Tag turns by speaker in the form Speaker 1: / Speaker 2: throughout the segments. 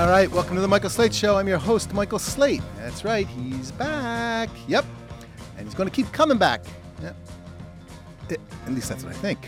Speaker 1: All right, welcome to the Michael Slate Show. I'm your host, Michael Slate. That's right, he's back. Yep, and he's going to keep coming back. Yep. At least that's what I think.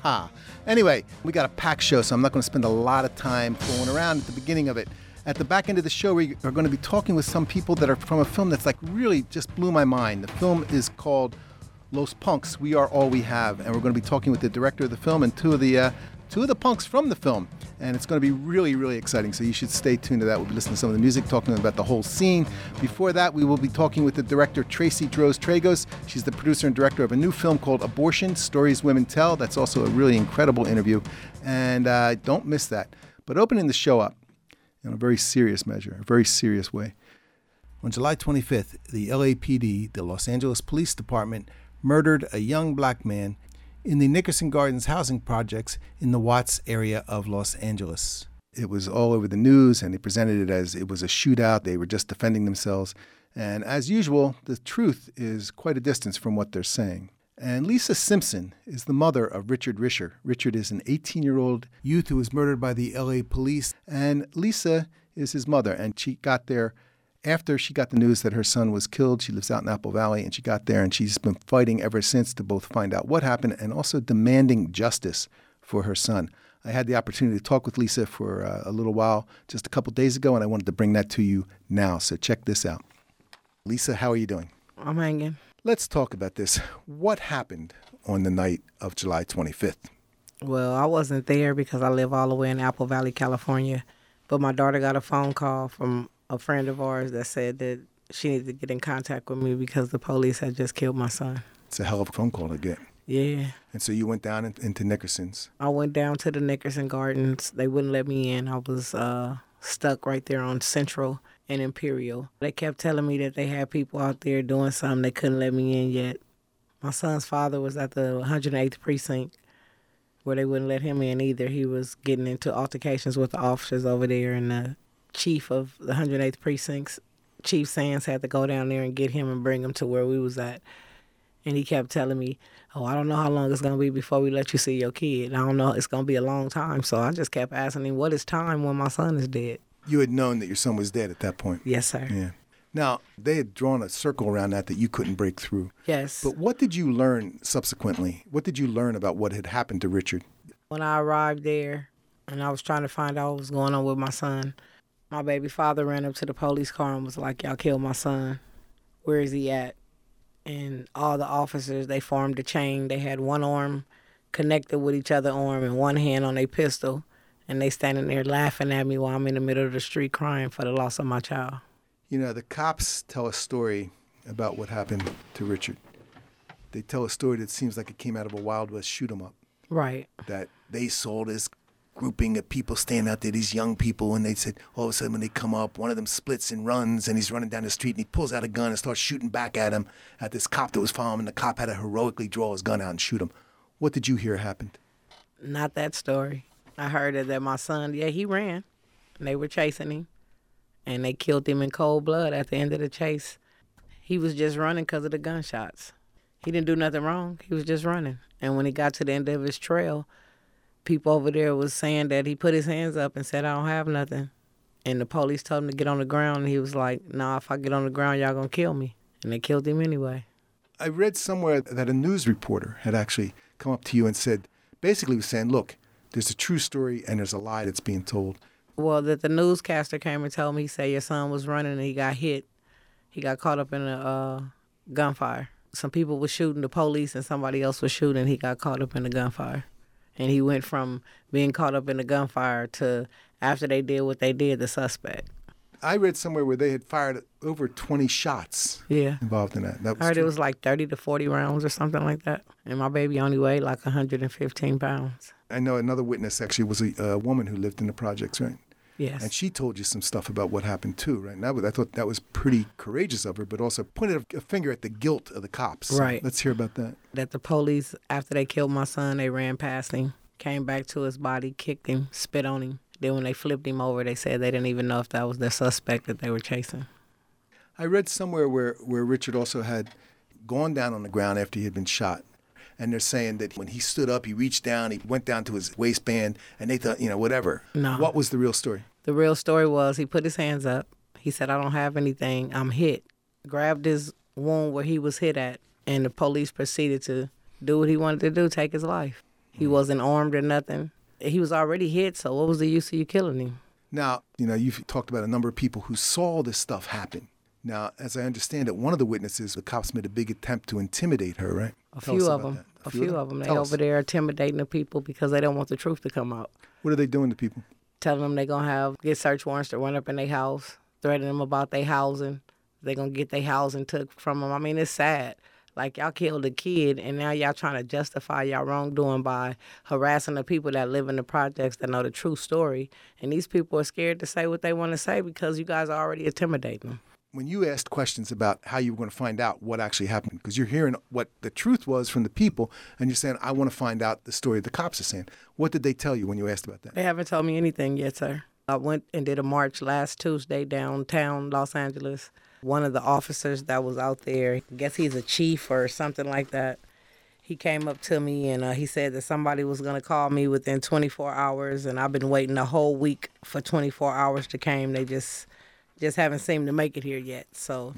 Speaker 1: Anyway, we got a packed show, so I'm not going to spend a lot of time fooling around at the beginning of it. At the back end of the show, we are going to be talking with some people that are from a film that's like really just blew my mind. The film is called Los Punks, We Are All We Have, and we're going to be talking with the director of the film and two of the punks from the film, and it's going to be really, really exciting, so you should stay tuned to that. We'll be listening to some of the music, talking about the whole scene. Before that, we will be talking with the director, Tracy Droz-Tragos. She's the producer and director of a new film called Abortion, Stories Women Tell. That's also a really incredible interview, and don't miss that. But opening the show up in a very serious measure, a very serious way. On July 25th, the LAPD, the Los Angeles Police Department, murdered a young black man in the Nickerson Gardens housing projects in the Watts area of Los Angeles. It was all over the news, and they presented it as it was a shootout. They were just defending themselves. And as usual, the truth is quite a distance from what they're saying. And Lisa Simpson is the mother of Richard Risher. Richard is an 18-year-old youth who was murdered by the LA police, and Lisa is his mother. And she got there after she got the news that her son was killed. She lives out in Apple Valley, and she got there, and she's been fighting ever since to both find out what happened and also demanding justice for her son. I had the opportunity to talk with Lisa for a little while just a couple days ago, and I wanted to bring that to you now. So check this out. Lisa, how are you doing?
Speaker 2: I'm hanging.
Speaker 1: Let's talk about this. What happened on the night of July 25th?
Speaker 2: Well, I wasn't there because I live all the way in Apple Valley, California. But my daughter got a phone call from a friend of ours that said that she needed to get in contact with me because the police had just killed my son.
Speaker 1: It's a hell of a phone call to get.
Speaker 2: Yeah.
Speaker 1: And so you went down into Nickerson's.
Speaker 2: I went down to the Nickerson Gardens. They wouldn't let me in. I was stuck right there on Central and Imperial. They kept telling me that they had people out there doing something. They couldn't let me in yet. My son's father was at the 108th precinct where they wouldn't let him in either. He was getting into altercations with the officers over there, and the chief of the 108th precincts, Chief Sands, had to go down there and get him and bring him to where we was at. And he kept telling me, oh, I don't know how long it's going to be before we let you see your kid. I don't know. It's going to be a long time. So I just kept asking him, what is time when my son is dead?
Speaker 1: You had known that your son was dead at that point.
Speaker 2: Yes, sir.
Speaker 1: Yeah. Now, they had drawn a circle around that you couldn't break through.
Speaker 2: Yes.
Speaker 1: But what did you learn subsequently? What did you learn about what had happened to Richard?
Speaker 2: When I arrived there and I was trying to find out what was going on with my son, my baby father ran up to the police car and was like, y'all killed my son. Where is he at? And all the officers, they formed a chain. They had one arm connected with each other arm and one hand on their pistol. And they standing there laughing at me while I'm in the middle of the street crying for the loss of my child.
Speaker 1: You know, the cops tell a story about what happened to Richard. They tell a story that seems like it came out of a Wild West shoot 'em up.
Speaker 2: Right.
Speaker 1: That they saw this grouping of people standing out there, these young people, and they said all of a sudden when they come up, one of them splits and runs, and he's running down the street, and he pulls out a gun and starts shooting back at him, at this cop that was following him, and the cop had to heroically draw his gun out and shoot him. What did you hear happened?
Speaker 2: Not that story. I heard that my son, he ran, and they were chasing him, and they killed him in cold blood at the end of the chase. He was just running because of the gunshots. He didn't do nothing wrong. He was just running. And when he got to the end of his trail, people over there was saying that he put his hands up and said, I don't have nothing. And the police told him to get on the ground, and he was like, nah, if I get on the ground, y'all gonna kill me. And they killed him anyway.
Speaker 1: I read somewhere that a news reporter had actually come up to you and said, basically was saying, look, there's a true story and there's a lie that's being told.
Speaker 2: Well, that the newscaster came and told me, he said your son was running and he got hit. He got caught up in a gunfire. Some people were shooting the police and somebody else was shooting. He got caught up in the gunfire. And he went from being caught up in the gunfire to, after they did what they did, the suspect.
Speaker 1: I read somewhere where they had fired over 20 shots involved in that.
Speaker 2: I heard it was like 30 to 40 rounds or something like that. And my baby only weighed like 115 pounds.
Speaker 1: I know another witness actually was a woman who lived in the projects, right?
Speaker 2: Yes.
Speaker 1: And she told you some stuff about what happened too, right? And I thought that was pretty courageous of her, but also pointed a finger at the guilt of the cops.
Speaker 2: Right.
Speaker 1: So let's hear about that.
Speaker 2: That the police, after they killed my son, they ran past him, came back to his body, kicked him, spit on him. Then when they flipped him over, they said they didn't even know if that was the suspect that they were chasing.
Speaker 1: I read somewhere where Richard also had gone down on the ground after he had been shot. And they're saying that when he stood up, he reached down, he went down to his waistband, and they thought, whatever.
Speaker 2: No.
Speaker 1: What was the real story?
Speaker 2: The real story was he put his hands up. He said, I don't have anything. I'm hit. Grabbed his wound where he was hit at, and the police proceeded to do what he wanted to do, take his life. He wasn't armed or nothing. He was already hit, so what was the use of you killing him?
Speaker 1: Now, you've talked about a number of people who saw this stuff happen. Now, as I understand it, one of the witnesses, the cops made a big attempt to intimidate her, right?
Speaker 2: A few of them. They over there intimidating the people because they don't want the truth to come out.
Speaker 1: What are they doing to people?
Speaker 2: Telling them they're going to get search warrants to run up in their house, threatening them about their housing. They're going to get their housing took from them. I mean, it's sad. Like, y'all killed a kid, and now y'all trying to justify y'all wrongdoing by harassing the people that live in the projects that know the true story. And these people are scared to say what they want to say because you guys are already intimidating them.
Speaker 1: When you asked questions about how you were going to find out what actually happened, because you're hearing what the truth was from the people, and you're saying, I want to find out the story the cops are saying. What did they tell you when you asked about that?
Speaker 2: They haven't told me anything yet, sir. I went and did a march last Tuesday downtown Los Angeles. One of the officers that was out there, I guess he's a chief or something like that, he came up to me and he said that somebody was going to call me within 24 hours, and I've been waiting a whole week for 24 hours to come. They just haven't seemed to make it here yet. So,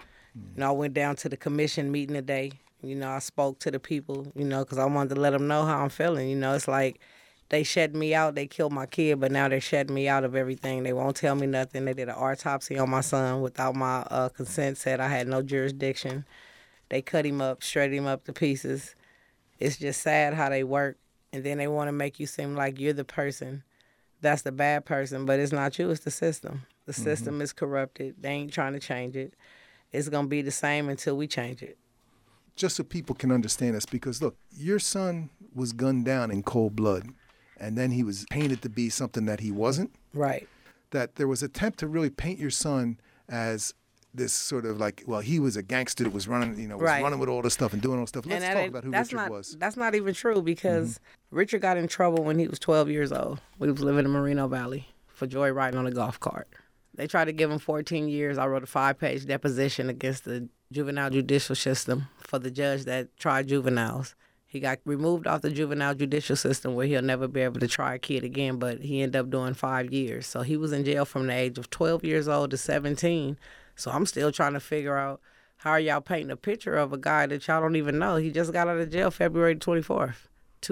Speaker 2: I went down to the commission meeting today. I spoke to the people, because I wanted to let them know how I'm feeling. It's like they shut me out. They killed my kid, but now they're shutting me out of everything. They won't tell me nothing. They did an autopsy on my son without my consent, said I had no jurisdiction. They cut him up, shredded him up to pieces. It's just sad how they work, and then they want to make you seem like you're the person that's the bad person, but it's not you, it's the system. The system is corrupted. They ain't trying to change it. It's going to be the same until we change it.
Speaker 1: Just so people can understand this, because look, your son was gunned down in cold blood, and then he was painted to be something that he wasn't.
Speaker 2: Right.
Speaker 1: That there was an attempt to really paint your son as this sort of like, well, he was a gangster that was running, running with all this stuff and doing all this stuff. Let's talk about who Richard was.
Speaker 2: That's not even true, because Richard got in trouble when he was 12 years old. We was living in Moreno Valley for joyriding on a golf cart. They tried to give him 14 years. I wrote a 5-page deposition against the juvenile judicial system for the judge that tried juveniles. He got removed off the juvenile judicial system where he'll never be able to try a kid again, but he ended up doing 5 years. So he was in jail from the age of 12 years old to 17. So I'm still trying to figure out, how are y'all painting a picture of a guy that y'all don't even know? He just got out of jail February 24th,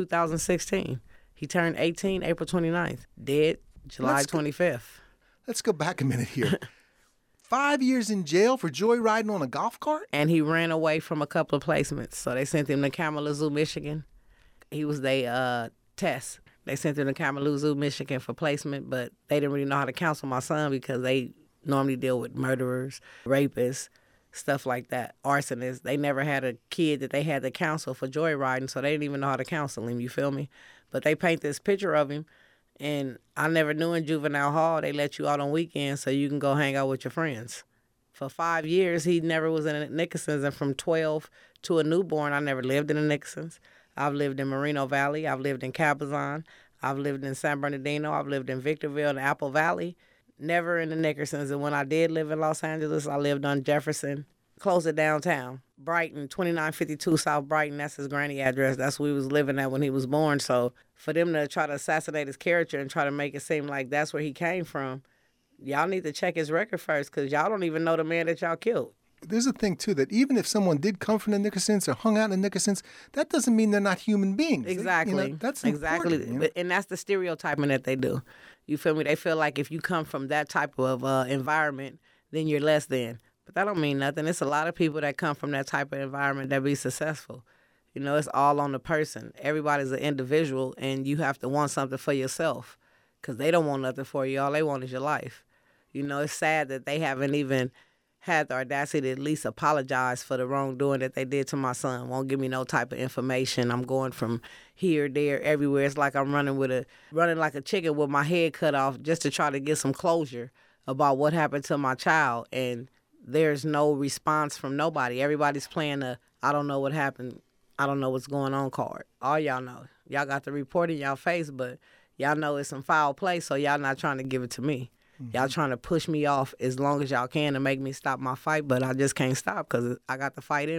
Speaker 2: 2016. He turned 18 April 29th, dead July 25th.
Speaker 1: Let's go back a minute here. 5 years in jail for joyriding on a golf cart?
Speaker 2: And he ran away from a couple of placements. So they sent him to Kalamazoo, Michigan. He was their test. They sent him to Kalamazoo, Michigan for placement, but they didn't really know how to counsel my son because they normally deal with murderers, rapists, stuff like that, arsonists. They never had a kid that they had to counsel for joyriding, so they didn't even know how to counsel him, you feel me? But they paint this picture of him, and I never knew in juvenile hall they let you out on weekends so you can go hang out with your friends. For 5 years, he never was in a Nickerson's, and from 12 to a newborn, I never lived in a Nickerson's. I've lived in Moreno Valley. I've lived in Cabazon. I've lived in San Bernardino. I've lived in Victorville and Apple Valley. Never in the Nickerson's. And when I did live in Los Angeles, I lived on Jefferson, close to downtown. Brighton, 2952 South Brighton. That's his granny address. That's where he was living at when he was born. So for them to try to assassinate his character and try to make it seem like that's where he came from, y'all need to check his record first, because y'all don't even know the man that y'all killed.
Speaker 1: There's a thing, too, that even if someone did come from the Nickersons or hung out in the Nickersons, that doesn't mean they're not human beings.
Speaker 2: Exactly.
Speaker 1: That's
Speaker 2: exactly.
Speaker 1: important.
Speaker 2: And that's the stereotyping that they do. You feel me? They feel like if you come from that type of environment, then you're less than. But that don't mean nothing. It's a lot of people that come from that type of environment that be successful. It's all on the person. Everybody's an individual, and you have to want something for yourself, because they don't want nothing for you. All they want is your life. It's sad that they haven't even had the audacity to at least apologize for the wrongdoing that they did to my son. Won't give me no type of information. I'm going from here, there, everywhere. It's like I'm running like a chicken with my head cut off just to try to get some closure about what happened to my child. And there's no response from nobody. Everybody's playing I don't know what happened, I don't know what's going on card. All y'all know. Y'all got the report in y'all face, but y'all know it's some foul play, so y'all not trying to give it to me. Y'all trying to push me off as long as y'all can to make me stop my fight, but I just can't stop because I got the fight in me.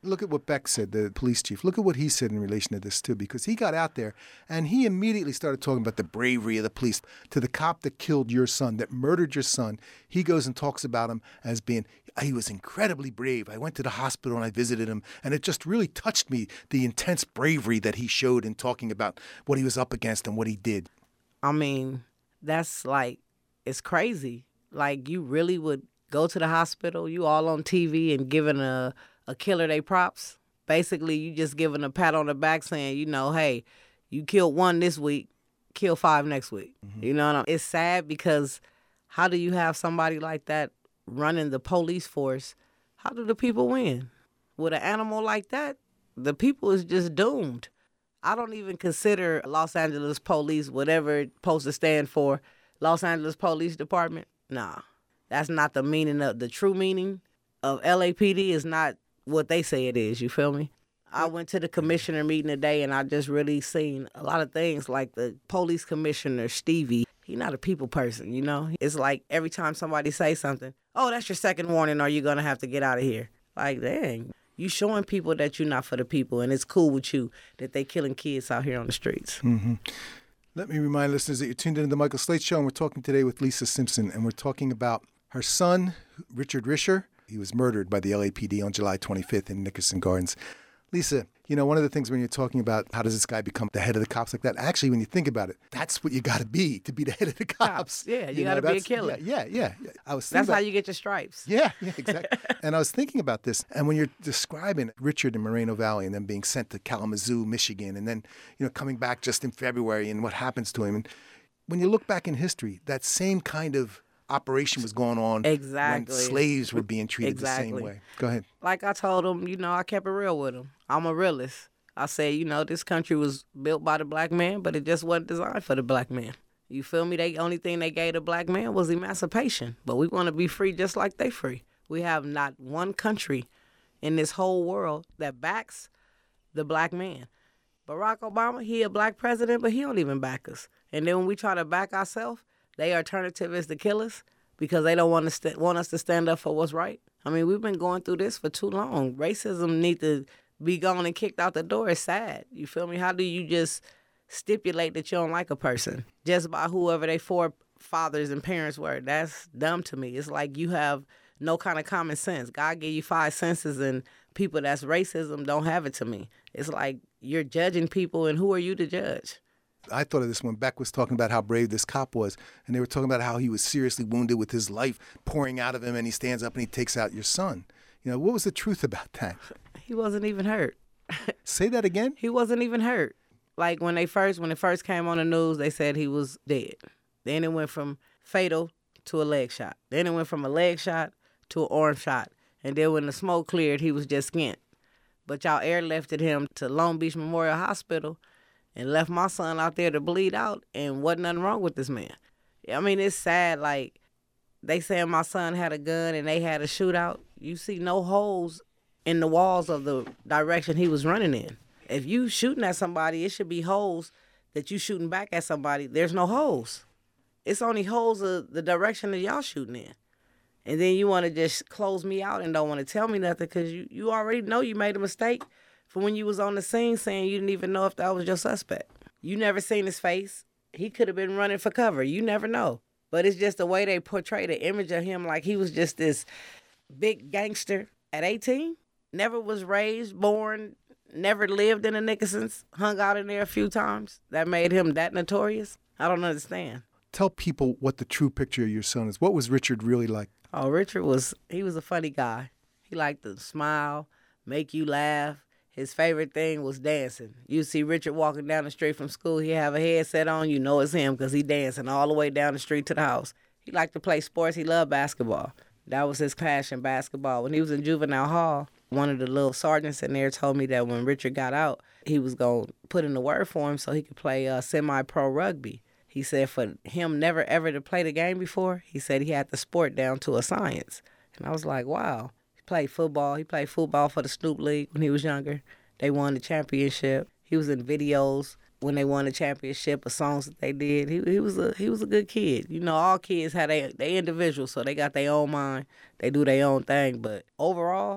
Speaker 1: Look at what Beck said, the police chief. Look at what he said in relation to this, too, because he got out there and he immediately started talking about the bravery of the police. To the cop that killed your son, that murdered your son, he goes and talks about him as being, he was incredibly brave. I went to the hospital and I visited him, and it just really touched me, the intense bravery that he showed in talking about what he was up against and what he did.
Speaker 2: I mean, that's like, it's crazy. Like, you really would go to the hospital, you all on TV and giving a killer they props. Basically, you just giving a pat on the back saying, you know, hey, you killed 1 this week, kill 5 next week. Mm-hmm. You know what I mean? It's sad because how do you have somebody like that running the police force? How do the people win? With an animal like that, the people is just doomed. I don't even consider Los Angeles Police, whatever it's supposed to stand for, Los Angeles Police Department. Nah, that's not the meaning of, the true meaning of LAPD is not what they say it is, you feel me? I went to the commissioner meeting today and I just really seen a lot of things like the police commissioner, Stevie. He's not a people person, you know? It's like every time somebody say something, oh, that's your second warning or you're going to have to get out of here. Like, dang, you showing people that you're not for the people and it's cool with you that they killing kids out here on the streets.
Speaker 1: Mm-hmm. Let me remind listeners that you're tuned into the Michael Slate Show and we're talking today with Lisa Simpson and we're talking about her son, Richard Risher. He was murdered by the LAPD on July 25th in Nickerson Gardens. Lisa, you know, one of the things when you're talking about how does this guy become the head of the cops like that, actually, when you think about it, that's what you got to be the head of the cops.
Speaker 2: Yeah, you got to be a killer.
Speaker 1: Yeah.
Speaker 2: That's how you get your stripes.
Speaker 1: Yeah, exactly. And I was thinking about this, and when you're describing Richard in Moreno Valley and then being sent to Kalamazoo, Michigan, and then, you know, coming back just in February and what happens to him. And when you look back in history, that same kind of operation was going on when slaves were being treated the same way. Go ahead.
Speaker 2: Like I told him, you know, I kept it real with him. I'm a realist. I say, you know, this country was built by the black man, but it just wasn't designed for the black man. You feel me? The only thing they gave the black man was emancipation. But we want to be free just like they free. We have not one country in this whole world that backs the black man. Barack Obama, he a black president, but he don't even back us. And then when we try to back ourselves, their alternative is to kill us because they don't want us to stand up for what's right. I mean, we've been going through this for too long. Racism need to be gone and kicked out the door. It's sad. You feel me? How do you just stipulate that you don't like a person just by whoever their forefathers and parents were? That's dumb to me. It's like you have no kind of common sense. God gave you 5 senses and people that's racism don't have it to me. It's like you're judging people and who are you to judge?
Speaker 1: I thought of this when Beck was talking about how brave this cop was, and they were talking about how he was seriously wounded with his life pouring out of him, and he stands up and he takes out your son. You know, what was the truth about that?
Speaker 2: He wasn't even hurt.
Speaker 1: Say that again?
Speaker 2: He wasn't even hurt. Like when it first came on the news, they said he was dead. Then it went from fatal to a leg shot. Then it went from a leg shot to an arm shot. And then when the smoke cleared, he was just skint. But y'all airlifted him to Long Beach Memorial Hospital and left my son out there to bleed out, and wasn't nothing wrong with this man. I mean, it's sad, like, they saying my son had a gun and they had a shootout. You see no holes in the walls of the direction he was running in. If you shooting at somebody, it should be holes that you shooting back at somebody. There's no holes. It's only holes of the direction that y'all shooting in. And then you want to just close me out and don't want to tell me nothing because you already know you made a mistake from when you was on the scene saying you didn't even know if that was your suspect. You never seen his face. He could have been running for cover. You never know. But it's just the way they portray the image of him like he was just this big gangster at 18. Never was raised, born, never lived in the Nickersons, hung out in there a few times. That made him that notorious. I don't understand.
Speaker 1: Tell people what the true picture of your son is. What was Richard really like?
Speaker 2: Oh, Richard was a funny guy. He liked to smile, make you laugh. His favorite thing was dancing. You see Richard walking down the street from school, he have a headset on, you know it's him because he dancing all the way down the street to the house. He liked to play sports. He loved basketball. That was his passion, basketball. When he was in juvenile hall, one of the little sergeants in there told me that when Richard got out, he was going to put in the word for him so he could play semi-pro rugby. He said for him never ever to play the game before, he said he had the sport down to a science. And I was like, wow. He played football. He played football for the Snoop League when he was younger. They won the championship. He was in videos when they won the championship of songs that they did. He was a good kid. You know, all kids have they individuals, so they got their own mind. They do their own thing. But overall,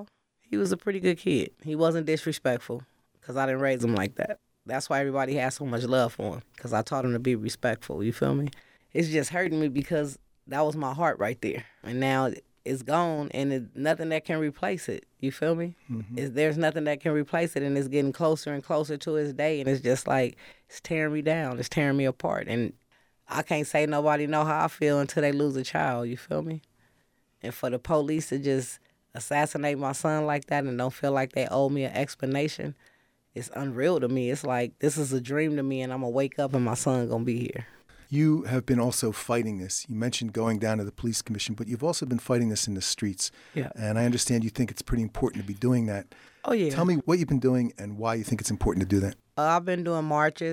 Speaker 2: He was a pretty good kid. He wasn't disrespectful because I didn't raise him like that. That's why everybody has so much love for him, because I taught him to be respectful. You feel me? It's just hurting me because that was my heart right there. And now it's gone, and nothing that can replace it. You feel me? Mm-hmm. There's nothing that can replace it, and it's getting closer and closer to his day, and it's just like it's tearing me down. It's tearing me apart. And I can't say nobody know how I feel until they lose a child. You feel me? And for the police to just assassinate my son like that and don't feel like they owe me an explanation, it's unreal to me. It's like this is a dream to me, and I'm going to wake up and my son going to be here.
Speaker 1: You have been also fighting this. You mentioned going down to the police commission, but you've also been fighting this in the streets.
Speaker 2: Yeah.
Speaker 1: And I understand you think it's pretty important to be doing that.
Speaker 2: Oh, yeah.
Speaker 1: Tell me what you've been doing and why you think it's important to do that.
Speaker 2: I've been doing marches.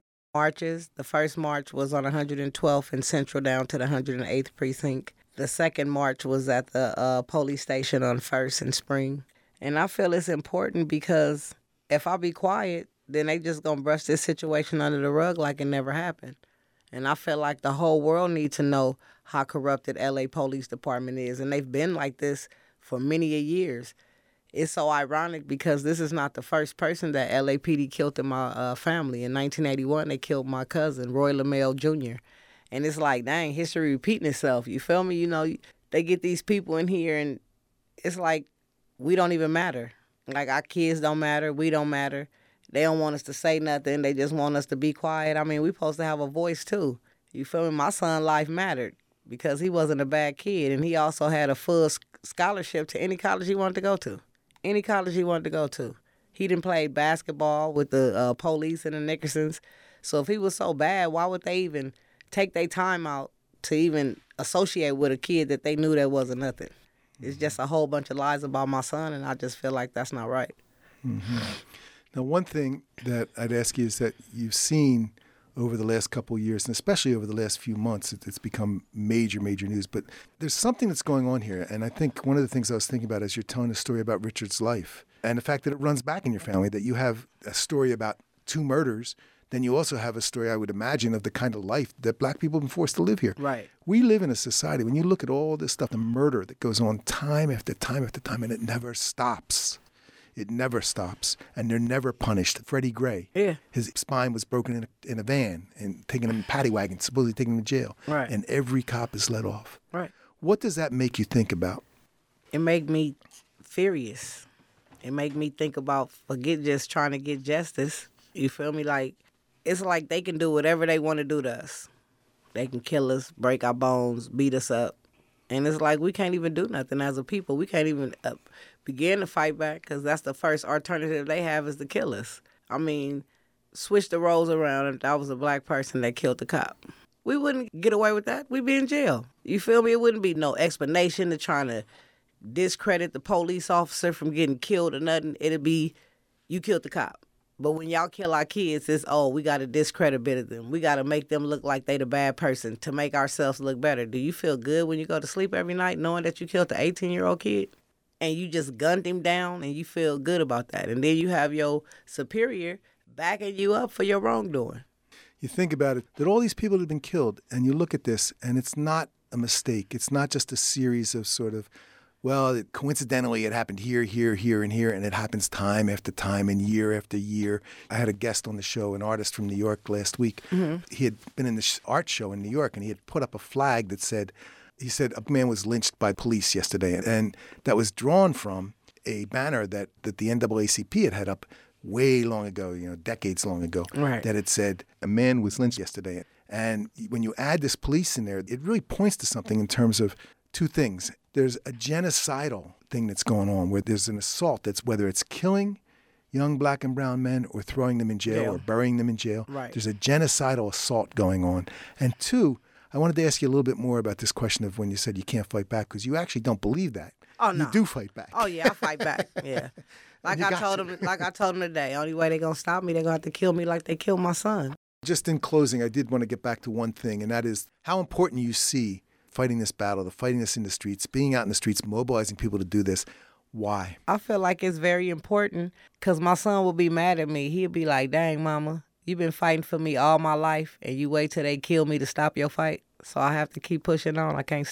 Speaker 2: The first march was on 112th and Central down to the 108th precinct. The second march was at the police station on 1st and Spring. And I feel it's important because if I be quiet, then they just going to brush this situation under the rug like it never happened. And I feel like the whole world needs to know how corrupted L.A. Police Department is. And they've been like this for many a years. It's so ironic because this is not the first person that LAPD killed in my family. In 1981, they killed my cousin, Roy LaMelle Jr. And it's like, dang, history repeating itself. You feel me? You know, they get these people in here and it's like we don't even matter. Like our kids don't matter. We don't matter. They don't want us to say nothing. They just want us to be quiet. I mean, we supposed to have a voice, too. You feel me? My son's life mattered because he wasn't a bad kid, and he also had a full scholarship to any college he wanted to go to. Any college he wanted to go to. He didn't play basketball with the police and the Nickersons. So if he was so bad, why would they even take their time out to even associate with a kid that they knew that wasn't nothing? It's just a whole bunch of lies about my son, and I just feel like that's not right.
Speaker 1: Mm-hmm. Now, one thing that I'd ask you is that you've seen over the last couple of years, and especially over the last few months, it's become major, major news. But there's something that's going on here. And I think one of the things I was thinking about is you're telling a story about Richard's life and the fact that it runs back in your family, that you have a story about 2 murders. Then you also have a story, I would imagine, of the kind of life that black people have been forced to live here.
Speaker 2: Right.
Speaker 1: We live in a society, when you look at all this stuff, the murder that goes on time after time after time, and it never stops. It never stops, and they're never punished. Freddie Gray, his spine was broken in a van and taken him in a paddy wagon, supposedly taken him to jail.
Speaker 2: Right.
Speaker 1: And every cop is let off.
Speaker 2: Right.
Speaker 1: What does that make you think about?
Speaker 2: It make me furious. It make me think about forget just trying to get justice. You feel me? Like, it's like they can do whatever they want to do to us. They can kill us, break our bones, beat us up. And it's like we can't even do nothing as a people. We can't even begin to fight back because that's the first alternative they have is to kill us. I mean, switch the roles around if that was a black person that killed the cop. We wouldn't get away with that. We'd be in jail. You feel me? It wouldn't be no explanation to trying to discredit the police officer from getting killed or nothing. It'd be, you killed the cop. But when y'all kill our kids, it's, we got to discredit them. We got to make them look like they the bad person to make ourselves look better. Do you feel good when you go to sleep every night knowing that you killed the 18-year-old kid and you just gunned him down and you feel good about that? And then you have your superior backing you up for your wrongdoing.
Speaker 1: You think about it, that all these people have been killed, and you look at this, and it's not a mistake. It's not just a series of sort of, well, coincidentally, it happened here, here, here, and here, and it happens time after time and year after year. I had a guest on the show, an artist from New York last week. Mm-hmm. He had been in this art show in New York, and he had put up a flag that said, he said a man was lynched by police yesterday, and that was drawn from a banner that the NAACP had up way long ago, decades long ago,
Speaker 2: right,
Speaker 1: that had said a man was lynched yesterday. And when you add this police in there, it really points to something in terms of 2 things. There's a genocidal thing that's going on where there's an assault that's whether it's killing young black and brown men or throwing them in jail or burying them in jail.
Speaker 2: Right.
Speaker 1: There's a genocidal assault going on. And 2, I wanted to ask you a little bit more about this question of when you said you can't fight back, because you actually don't believe that.
Speaker 2: Oh, no.
Speaker 1: You do fight back.
Speaker 2: Oh, yeah, I fight back. Yeah. Like I told them today, only way they're going to stop me, they're going to have to kill me like they killed my son.
Speaker 1: Just in closing, I did want to get back to one thing, and that is how important you see fighting this battle, fighting this in the streets, being out in the streets, mobilizing people to do this. Why?
Speaker 2: I feel like it's very important because my son will be mad at me. He'll be like, dang, mama, you've been fighting for me all my life and you wait till they kill me to stop your fight. So I have to keep pushing on. I can't stop.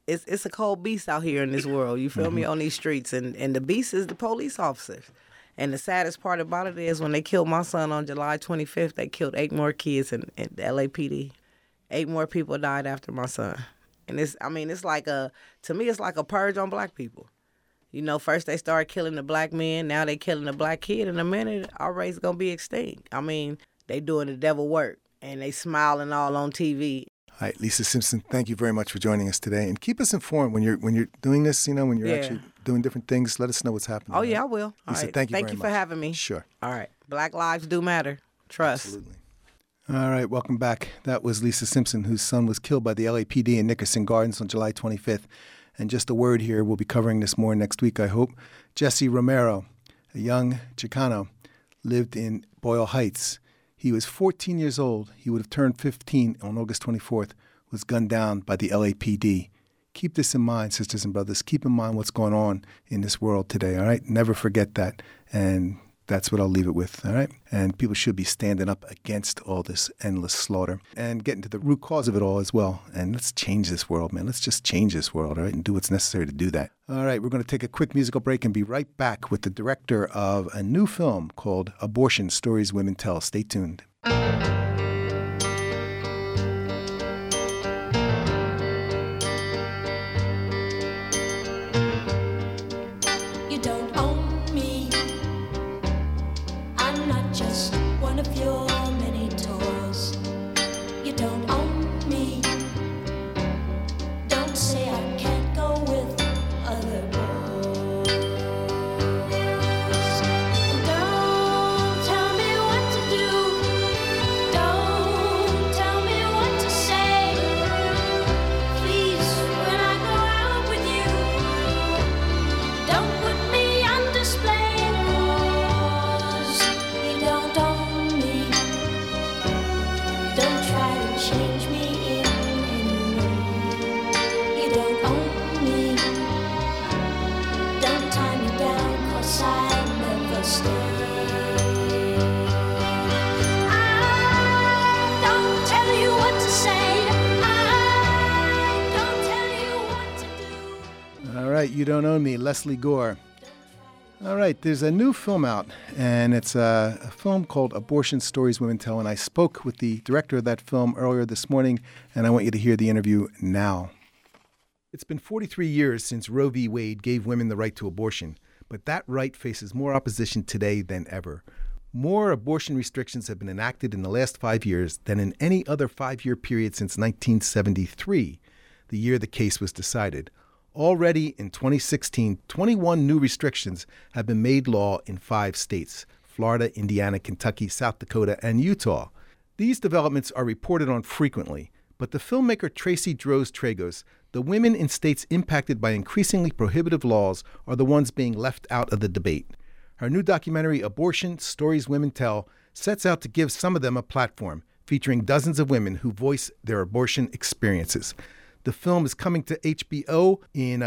Speaker 2: it's a cold beast out here in this world. You feel me, on these streets, and the beast is the police officers. And the saddest part about it is when they killed my son on July 25th, they killed 8 more kids in the LAPD. 8 more people died after my son. And it's like to me, it's like a purge on black people. You know, first they started killing the black men, now they killing the black kid. In a minute, our race is going to be extinct. I mean, they doing the devil work, and they smiling all on TV.
Speaker 1: All right, Lisa Simpson, thank you very much for joining us today. And keep us informed when you're doing this, when you're actually doing different things. Let us know what's happening.
Speaker 2: Oh, yeah, I will.
Speaker 1: Lisa,
Speaker 2: right.
Speaker 1: thank you very much.
Speaker 2: Thank you for having me.
Speaker 1: Sure.
Speaker 2: All right. Black lives do matter. Trust.
Speaker 1: Absolutely. All right, welcome back. That was Lisa Simpson, whose son was killed by the LAPD in Nickerson Gardens on July 25th. And just a word here, we'll be covering this more next week, I hope. Jesse Romero, a young Chicano, lived in Boyle Heights. He was 14 years old. He would have turned 15 on August 24th, was gunned down by the LAPD. Keep this in mind, sisters and brothers. Keep in mind what's going on in this world today, all right? Never forget that. And that's what I'll leave it with, all right? And people should be standing up against all this endless slaughter and getting to the root cause of it all as well. And let's change this world, man. Let's just change this world, all right, and do what's necessary to do that. All right, we're going to take a quick musical break and be right back with the director of a new film called Abortion: Stories Women Tell. Stay tuned.
Speaker 3: You don't own me. I'm not just one of your many toys. You don't own me. Don't say I can't go with other boys. Don't tell me what to do. Don't tell me what to say. Please, when I go out with you, don't put me on display, 'cause you don't own me. Don't try to change me in any way. You don't own me. Don't tie me down, 'cause I never stay. I don't tell you what to say. I don't tell you what to do.
Speaker 1: All right, You Don't Own Me, Leslie Gore. All right, there's a new film out, and it's a film called Abortion: Stories Women Tell, and I spoke with the director of that film earlier this morning, and I want you to hear the interview now. It's been 43 years since Roe v. Wade gave women the right to abortion, but that right faces more opposition today than ever. More abortion restrictions have been enacted in the last 5 years than in any other 5-year period since 1973, the year the case was decided. Already in 2016, 21 new restrictions have been made law in 5 states: Florida, Indiana, Kentucky, South Dakota, and Utah. These developments are reported on frequently, but the filmmaker Tracy Droz Tragos, the women in states impacted by increasingly prohibitive laws are the ones being left out of the debate. Her new documentary, Abortion: Stories Women Tell, sets out to give some of them a platform, featuring dozens of women who voice their abortion experiences. The film is coming to HBO in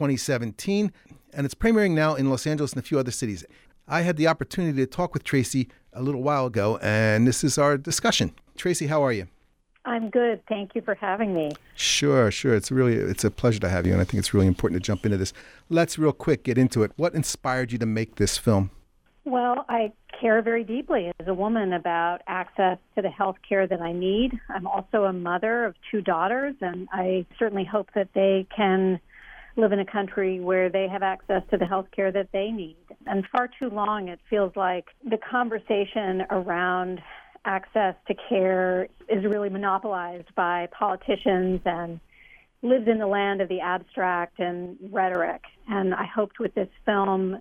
Speaker 1: 2017, and it's premiering now in Los Angeles and a few other cities. I had the opportunity to talk with Tracy a little while ago, and this is our discussion. Tracy, how are you?
Speaker 4: I'm good. Thank you for having me.
Speaker 1: Sure. It's a pleasure to have you, and I think it's really important to jump into this. Let's real quick get into it. What inspired you to make this film?
Speaker 4: Well, I care very deeply as a woman about access to the health care that I need. I'm also a mother of 2 daughters, and I certainly hope that they can live in a country where they have access to the health care that they need. And far too long, it feels like the conversation around access to care is really monopolized by politicians and lives in the land of the abstract and rhetoric. And I hoped with this film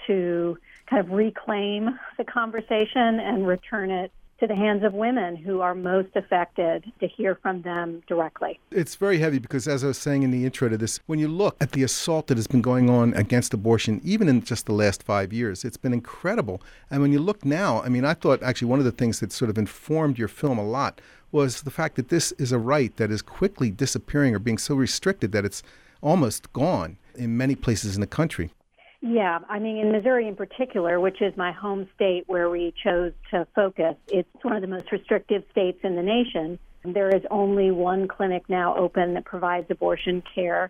Speaker 4: to kind of reclaim the conversation and return it to the hands of women who are most affected, to hear from them directly.
Speaker 1: It's very heavy because, as I was saying in the intro to this, when you look at the assault that has been going on against abortion, even in just the last 5 years, it's been incredible. And when you look now, I mean, I thought actually one of the things that sort of informed your film a lot was the fact that this is a right that is quickly disappearing or being so restricted that it's almost gone in many places in the country.
Speaker 4: Yeah, I mean, in Missouri in particular, which is my home state where we chose to focus, it's one of the most restrictive states in the nation. There is only one clinic now open that provides abortion care,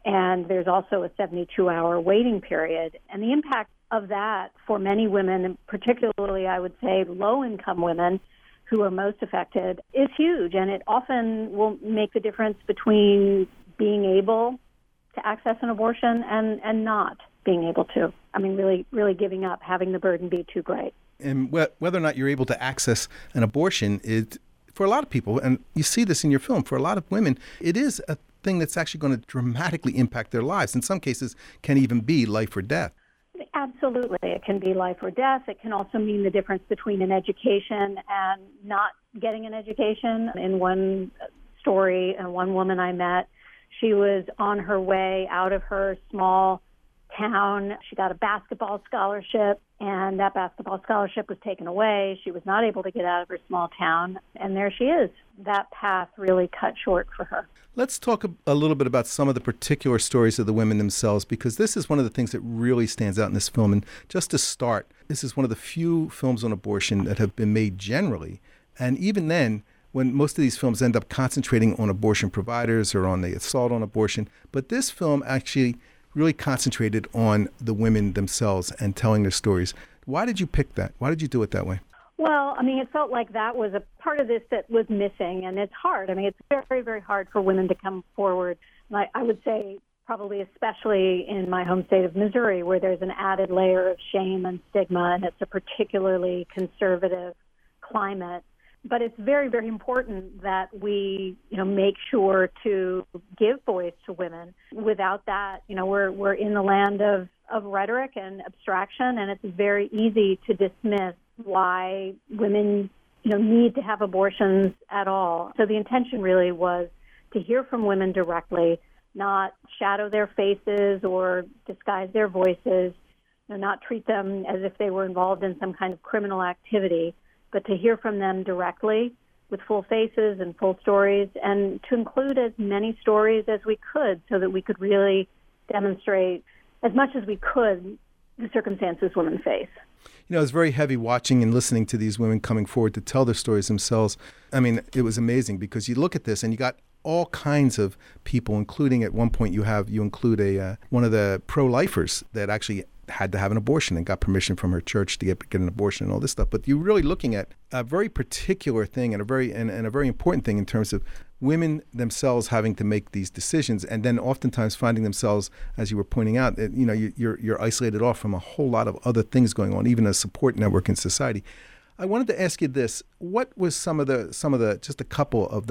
Speaker 4: And there's also a 72-hour waiting period. And the impact of that for many women, and particularly I would say low-income women who are most affected, is huge. And it often will make the difference between being able to access an abortion and not being able to. I mean, really giving up, having the burden be too great.
Speaker 1: And whether or not you're able to access an abortion is, for a lot of people, and you see this in your film, for a lot of women, it is a thing that's actually going to dramatically impact their lives. In some cases, can even be life or death.
Speaker 4: Absolutely. It can be life or death. It can also mean the difference between an education and not getting an education. In one story, one woman I met, she was on her way out of her small town. She got a basketball scholarship, and that basketball scholarship was taken away. She was not able to get out of her small town, and there she is. That path really cut short for her.
Speaker 1: Let's talk a little bit about some of the particular stories of the women themselves, because this is one of the things that really stands out in this film. And just to start, this is one of the few films on abortion that have been made generally. And even then, when most of these films end up concentrating on abortion providers or on the assault on abortion, but this film actually really concentrated on the women themselves and telling their stories. Why did you pick that? Why did you do it that way?
Speaker 4: Well, I mean, it felt like that was a part of this that was missing, and it's hard. I mean, it's very, very hard for women to come forward. I would say probably especially in my home state of Missouri, where there's an added layer of shame and stigma, and it's a particularly conservative climate. But it's very, very important that we, make sure to give voice to women. Without that, we're in the land of rhetoric and abstraction, and it's very easy to dismiss why women, need to have abortions at all. So the intention really was to hear from women directly, not shadow their faces or disguise their voices, not treat them as if they were involved in some kind of criminal activity, but to hear from them directly with full faces and full stories, and to include as many stories as we could so that we could really demonstrate as much as we could the circumstances women face.
Speaker 1: It was very heavy watching and listening to these women coming forward to tell their stories themselves. I mean, it was amazing because you look at this and you got all kinds of people, including at one point you include one of the pro-lifers that actually had to have an abortion and got permission from her church to get an abortion and all this stuff. But you're really looking at a very particular thing and a very important thing in terms of women themselves having to make these decisions, and then oftentimes finding themselves, as you were pointing out, that, you're isolated off from a whole lot of other things going on, even a support network in society. I wanted to ask you this: what was some of the just a couple of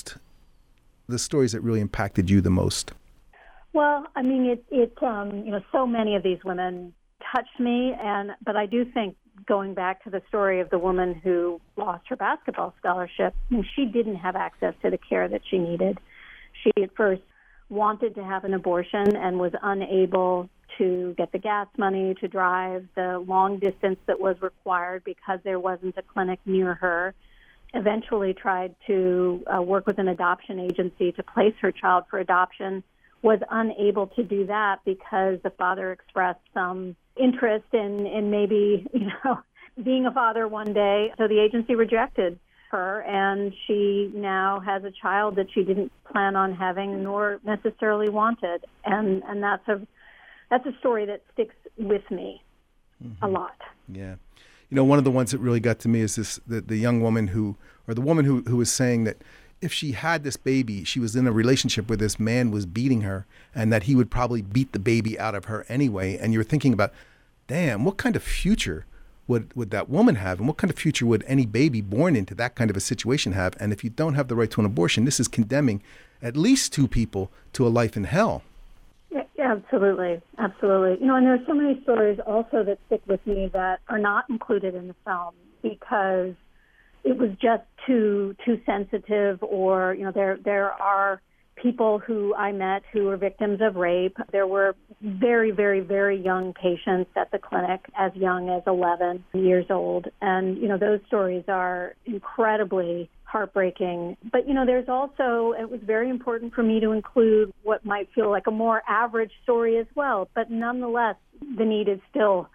Speaker 1: the stories that really impacted you the most?
Speaker 4: Well, I mean, so many of these women touched me, but I do think, going back to the story of the woman who lost her basketball scholarship, she didn't have access to the care that she needed. She at first wanted to have an abortion and was unable to get the gas money to drive the long distance that was required because there wasn't a clinic near her. Eventually tried to work with an adoption agency to place her child for adoption, was unable to do that because the father expressed some interest in maybe, being a father one day. So the agency rejected her, and she now has a child that she didn't plan on having nor necessarily wanted. And that's a story that sticks with me a lot.
Speaker 1: Yeah. One of the ones that really got to me is the young woman who was saying that if she had this baby, she was in a relationship where this man was beating her and that he would probably beat the baby out of her anyway. And you're thinking about, damn, what kind of future would that woman have? And what kind of future would any baby born into that kind of a situation have? And if you don't have the right to an abortion, this is condemning at least two people to a life in hell.
Speaker 4: Yeah, absolutely. Absolutely. And there are so many stories also that stick with me that are not included in the film because it was just too sensitive, or, there are people who I met who were victims of rape. There were very, very, very young patients at the clinic, as young as 11 years old. And, those stories are incredibly heartbreaking. But, there's also, it was very important for me to include what might feel like a more average story as well. But nonetheless, the need is still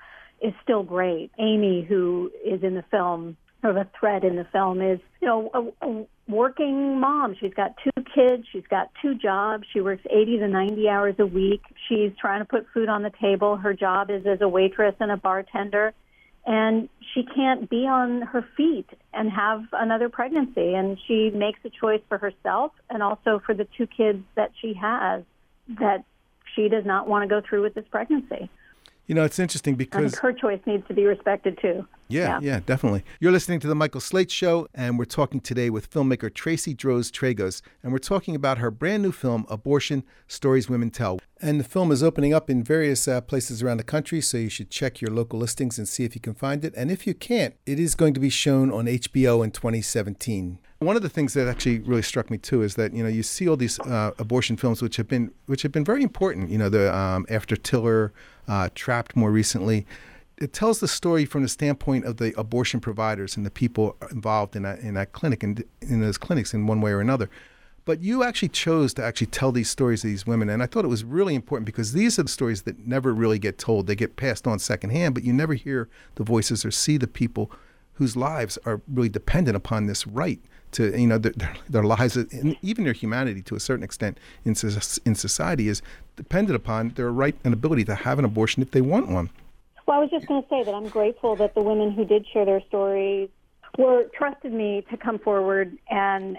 Speaker 4: great. Amy, who is in the film, or the thread in the film, is, a working mom. She's got 2 kids. She's got 2 jobs. She works 80 to 90 hours a week. She's trying to put food on the table. Her job is as a waitress and a bartender. And she can't be on her feet and have another pregnancy. And she makes a choice for herself and also for the 2 kids that she has, that she does not want to go through with this pregnancy.
Speaker 1: You know, it's interesting
Speaker 4: I
Speaker 1: because...
Speaker 4: think her choice needs to be respected, too.
Speaker 1: Yeah, definitely. You're listening to The Michael Slate Show, and we're talking today with filmmaker Tracy Droz Tragos, and we're talking about her brand new film, Abortion, Stories Women Tell. And the film is opening up in various places around the country, so you should check your local listings and see if you can find it. And if you can't, it is going to be shown on HBO in 2017. One of the things that actually really struck me too is that, you know, you see all these abortion films which have been very important. You know, the After Tiller, Trapped more recently. It tells the story from the standpoint of the abortion providers and the people involved in that clinic and in those clinics in one way or another. But you actually chose to actually tell these stories to these women, and I thought it was really important because these are the stories that never really get told. They get passed on secondhand, but you never hear the voices or see the people whose lives are really dependent upon this right to, you know, their lives and even their humanity to a certain extent in society is dependent upon their right and ability to have an abortion if they want one.
Speaker 4: Well, I was just going to say that I'm grateful that the women who did share their stories trusted me to come forward and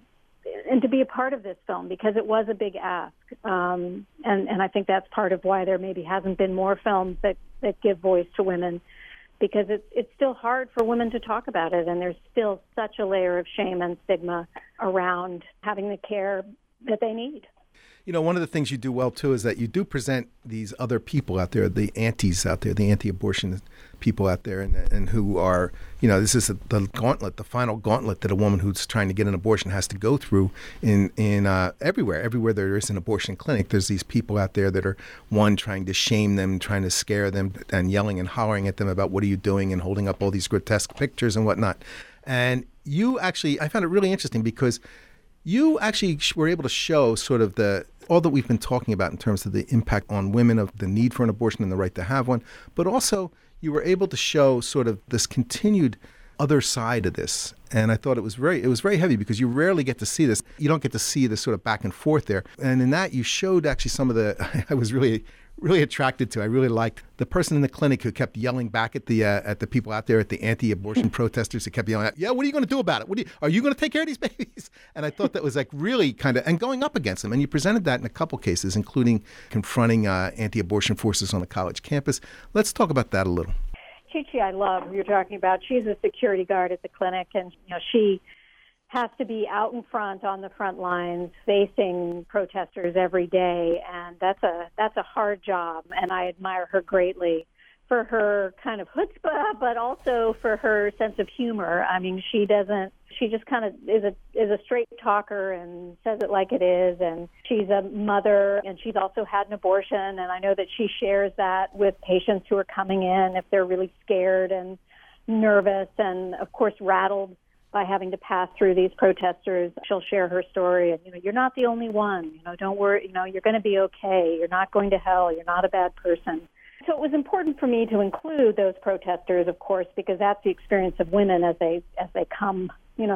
Speaker 4: to be a part of this film, because it was a big ask. And I think that's part of why there maybe hasn't been more films that give voice to women, because it's still hard for women to talk about it, and there's still such a layer of shame and stigma around having the care that they need.
Speaker 1: You know, one of the things you do well, too, is that you do present these other people out there, the antis out there, the anti-abortion people out there, and who are, you know, this is the gauntlet, the final gauntlet that a woman who's trying to get an abortion has to go through in everywhere there is an abortion clinic. There's these people out there that are, one, trying to shame them, trying to scare them, and yelling and hollering at them about what are you doing and holding up all these grotesque pictures and whatnot. And you actually, I found it really interesting because you actually were able to show sort of all that we've been talking about in terms of the impact on women of the need for an abortion and the right to have one, but also you were able to show sort of this continued other side of this. And I thought it was very heavy because you rarely get to see this. You don't get to see this sort of back and forth there. And in that, you showed actually some of I was really attracted to. I really liked the person in the clinic who kept yelling back at the people out there, at the anti-abortion protesters who kept yelling at, yeah, what are you going to do about it? Are you going to take care of these babies? And I thought that was like really kind of, and going up against them. And you presented that in a couple cases, including confronting anti-abortion forces on a college campus. Let's talk about that a little.
Speaker 4: Chi, I love who you're talking about. She's a security guard at the clinic, and she has to be out in front on the front lines facing protesters every day, and that's a hard job, and I admire her greatly for her kind of chutzpah, but also for her sense of humor. I mean, she just kind of is a straight talker and says it like it is, and she's a mother, and she's also had an abortion, and I know that she shares that with patients who are coming in if they're really scared and nervous and, of course, rattled by having to pass through these protesters. She'll share her story, and, you're not the only one. Don't worry, you're going to be okay. You're not going to hell. You're not a bad person. So it was important for me to include those protesters, of course, because that's the experience of women as they come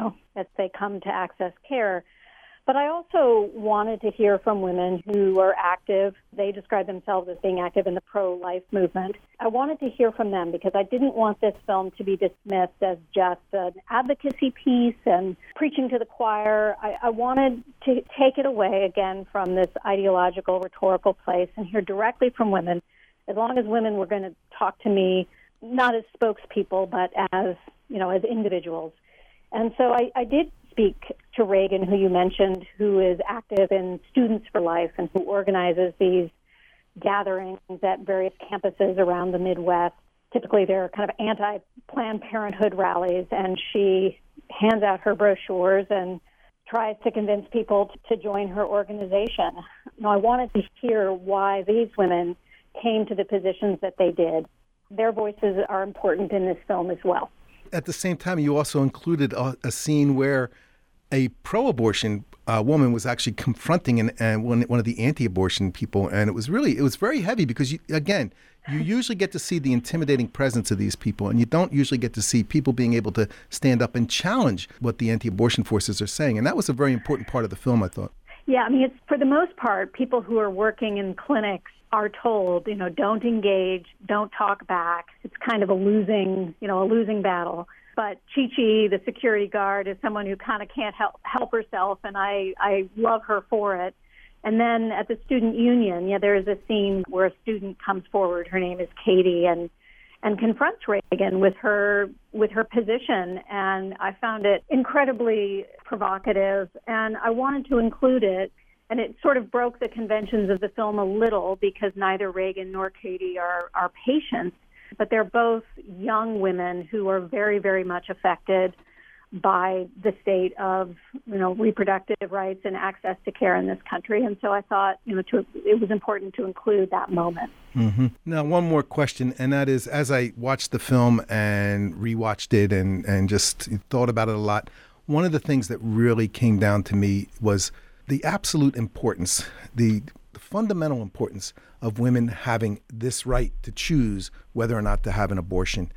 Speaker 4: to access care. But I also wanted to hear from women who are active. They describe themselves as being active in the pro-life movement. I wanted to hear from them because I didn't want this film to be dismissed as just an advocacy piece and preaching to the choir. I wanted to take it away, again, from this ideological, rhetorical place and hear directly from women, as long as women were going to talk to me, not as spokespeople, but as individuals. And so I did speak to Reagan, who you mentioned, who is active in Students for Life and who organizes these gatherings at various campuses around the Midwest. Typically, they're kind of anti-Planned Parenthood rallies, and she hands out her brochures and tries to convince people to join her organization. Now, I wanted to hear why these women came to the positions that they did. Their voices are important in this film as well.
Speaker 1: At the same time, you also included a scene where a pro-abortion woman was actually confronting one of the anti-abortion people, and it was very heavy because You usually get to see the intimidating presence of these people, and you don't usually get to see people being able to stand up and challenge what the anti-abortion forces are saying. And that was a very important part of the film, I thought.
Speaker 4: Yeah, I mean, it's for the most part, people who are working in clinics are told, don't engage, don't talk back. It's kind of a losing battle. But Chi-Chi, the security guard, is someone who kind of can't help herself, and I love her for it. And then at the student union, there is a scene where a student comes forward. Her name is Katie, and confronts Reagan with her position. And I found it incredibly provocative, and I wanted to include it. And it sort of broke the conventions of the film a little because neither Reagan nor Katie are patients, but they're both young women who are very, very much affected by the state of, reproductive rights and access to care in this country. And so I thought, it was important to include that moment.
Speaker 1: Mm-hmm. Now, one more question, and that is, as I watched the film and rewatched it and just thought about it a lot, one of the things that really came down to me was the absolute importance, the fundamental importance of women having this right to choose whether or not to have an abortion.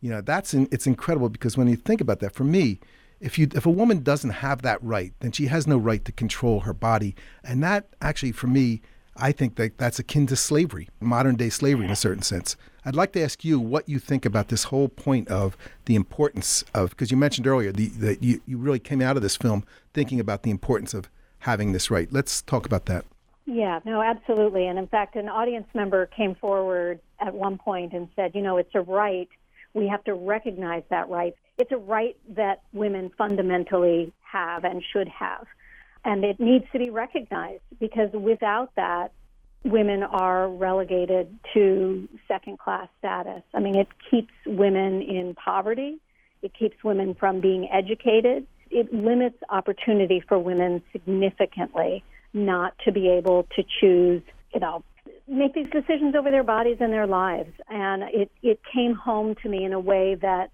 Speaker 1: It's incredible because when you think about that, for me, if a woman doesn't have that right, then she has no right to control her body. And that actually, for me, I think that's akin to slavery, modern day slavery in a certain sense. I'd like to ask you what you think about this whole point of the importance of, because you mentioned earlier that you really came out of this film thinking about the importance of having this right. Let's talk about that.
Speaker 4: Yeah, no, absolutely. And in fact, an audience member came forward at one point and said, it's a right. We have to recognize that right. It's a right that women fundamentally have and should have. And it needs to be recognized because without that, women are relegated to second-class status. I mean, it keeps women in poverty. It keeps women from being educated. It limits opportunity for women significantly not to be able to choose, make these decisions over their bodies and their lives. And it came home to me in a way that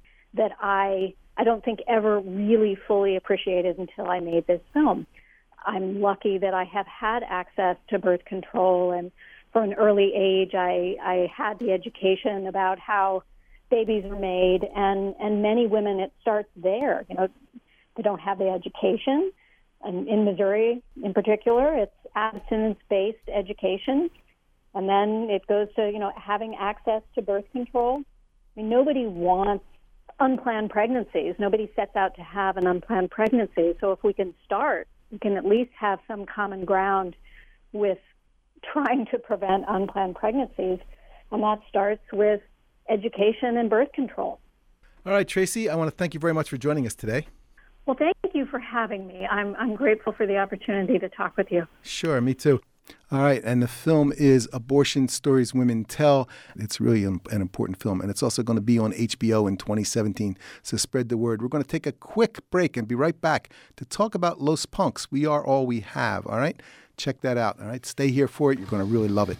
Speaker 4: I don't think ever really fully appreciated until I made this film. I'm lucky that I have had access to birth control, and from an early age I had the education about how babies are made, and many women it starts there. They don't have the education. And in Missouri, in particular, it's abstinence-based education. And then it goes to, having access to birth control. I mean, nobody wants unplanned pregnancies. Nobody sets out to have an unplanned pregnancy. So if we can at least have some common ground with trying to prevent unplanned pregnancies. And that starts with education and birth control.
Speaker 1: All right, Tracy, I want to thank you very much for joining us today.
Speaker 4: Well, thank you for having me. I'm grateful for the opportunity to talk with you.
Speaker 1: Sure, me too. All right, and the film is Abortion Stories Women Tell. It's really an important film, and it's also going to be on HBO in 2017, so spread the word. We're going to take a quick break and be right back to talk about Los Punks. We Are All We Have, all right? Check that out, all right? Stay here for it. You're going to really love it.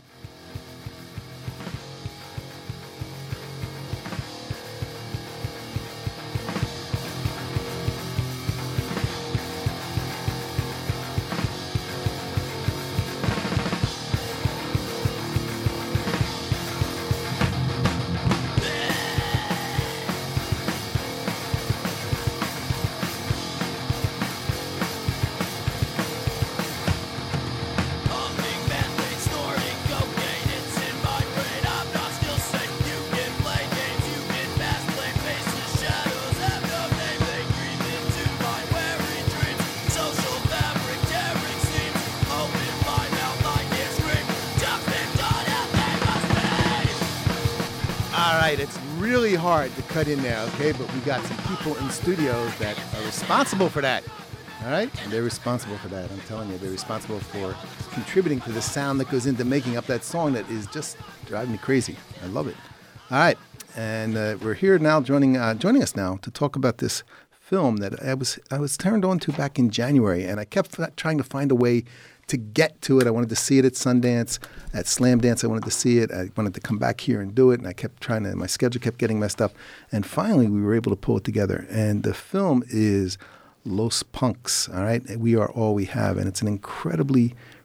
Speaker 1: It's really hard to cut in there, okay? But we got some people in studios that are responsible for that, all right? And they're responsible for that. I'm telling you, they're responsible for contributing to the sound that goes into making up that song that is just driving me crazy. I love it. All right, and we're here now, joining us now to talk about this film that I was turned on to back in January, and I kept trying to find a way to get to it. I wanted to see it at Sundance, at Slamdance. I wanted to see it. I wanted to come back here and do it, and I kept trying to. My schedule kept getting messed up, and finally we were able to pull it together. And the film is Los Punks. All right, We Are All We Have, and it's an incredibly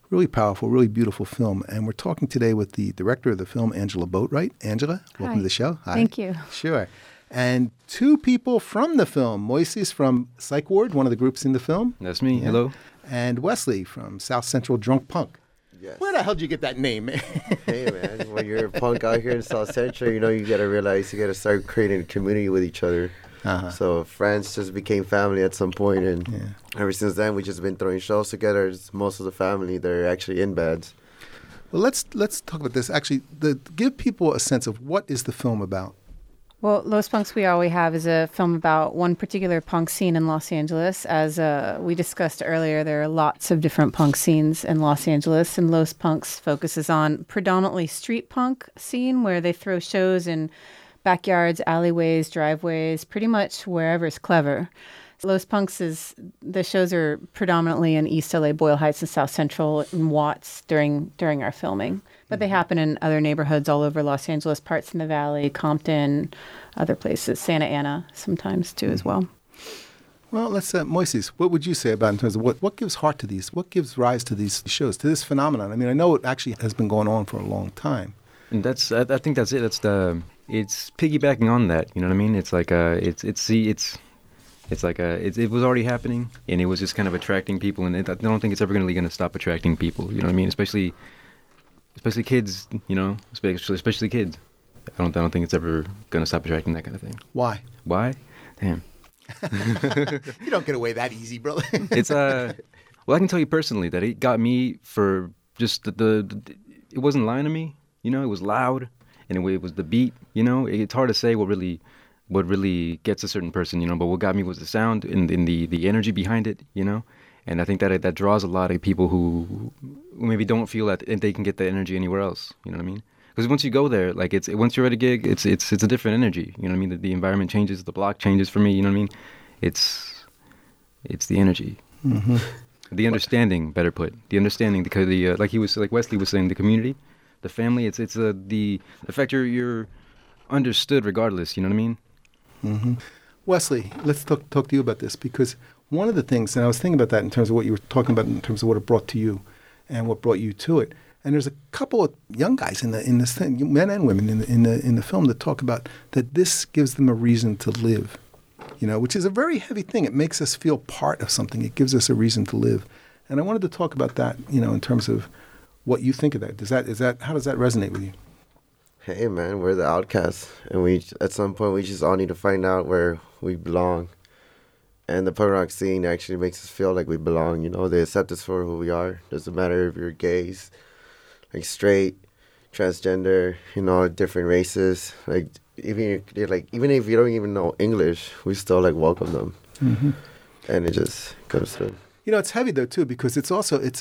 Speaker 1: Really powerful, really beautiful film. And we're talking today with the director of the film, Angela Boatwright. Angela, welcome to the show. Hi.
Speaker 5: Thank you.
Speaker 1: Sure. And two people from the film, Moises from Psych Ward, one of the groups in the film.
Speaker 6: That's me. Hello.
Speaker 1: And Wesley from South Central Drunk Punk.
Speaker 7: Yes.
Speaker 1: Where the hell did you get that name?
Speaker 7: Hey, man, when you're a punk out here in South Central, you know, you got to realize you got to start creating a community with each other. So friends just became family at some point, and ever since then, we've just been throwing shows together. Most of the family, they're actually in bands.
Speaker 1: Well, let's talk about this. Actually, give people a sense of what is the film about.
Speaker 5: Well, Los Punks We All We Have is a film about one particular punk scene in Los Angeles. As we discussed earlier, there are lots of different punk scenes in Los Angeles, and Los Punks focuses on predominantly street punk scene where they throw shows in backyards, alleyways, driveways, pretty much wherever's clever. Los Punks the shows are predominantly in East LA, Boyle Heights, and South Central, and Watts during our filming. But they happen in other neighborhoods all over Los Angeles, parts in the Valley, Compton, other places, Santa Ana sometimes too as well.
Speaker 1: Well, let's Moises, what would you say about in terms of what gives heart to these, what gives rise to these shows, to this phenomenon? I mean, I know it actually has been going on for a long time.
Speaker 6: And I think that's it. It's piggybacking on that. You know what I mean? It's like it was already happening, and it was just kind of attracting people. And I don't think it's ever going to stop attracting people. You know what I mean? Especially kids. You know, especially kids. I don't think it's ever going to stop attracting that kind of thing.
Speaker 1: Why?
Speaker 6: Damn.
Speaker 1: You don't get away that easy, brother.
Speaker 6: It's well, I can tell you personally that it got me for just it wasn't lying to me. You know, it was loud, and it was the beat. You know, it's hard to say what really gets a certain person. You know, but what got me was the sound and the energy behind it. You know, and I think that draws a lot of people who maybe don't feel that they can get that energy anywhere else. You know what I mean? Because once you go there, like once you're at a gig, it's a different energy. You know what I mean? The environment changes, the block changes for me. You know what I mean? It's the energy, the understanding. Better put, the understanding, because like Wesley was saying, the community, the family. It's the fact you're understood regardless. You know what I mean?
Speaker 1: Mm-hmm. Wesley, let's talk to you about this, because one of the things, and I was thinking about that in terms of what you were talking about in terms of what it brought to you, and what brought you to it. And there's a couple of young guys in this thing, men and women in the film, that talk about that this gives them a reason to live, you know, which is a very heavy thing. It makes us feel part of something. It gives us a reason to live. And I wanted to talk about that, you know, in terms of what you think of that. How does that resonate with you?
Speaker 7: Hey, man, we're the outcasts, and at some point we just all need to find out where we belong. And the punk rock scene actually makes us feel like we belong. You know, they accept us for who we are. Doesn't matter if you're gays, like straight, transgender, you know, different races. Like even if you don't even know English, we still like welcome them. Mm-hmm. And it just comes through.
Speaker 1: You know, it's heavy though too, because it's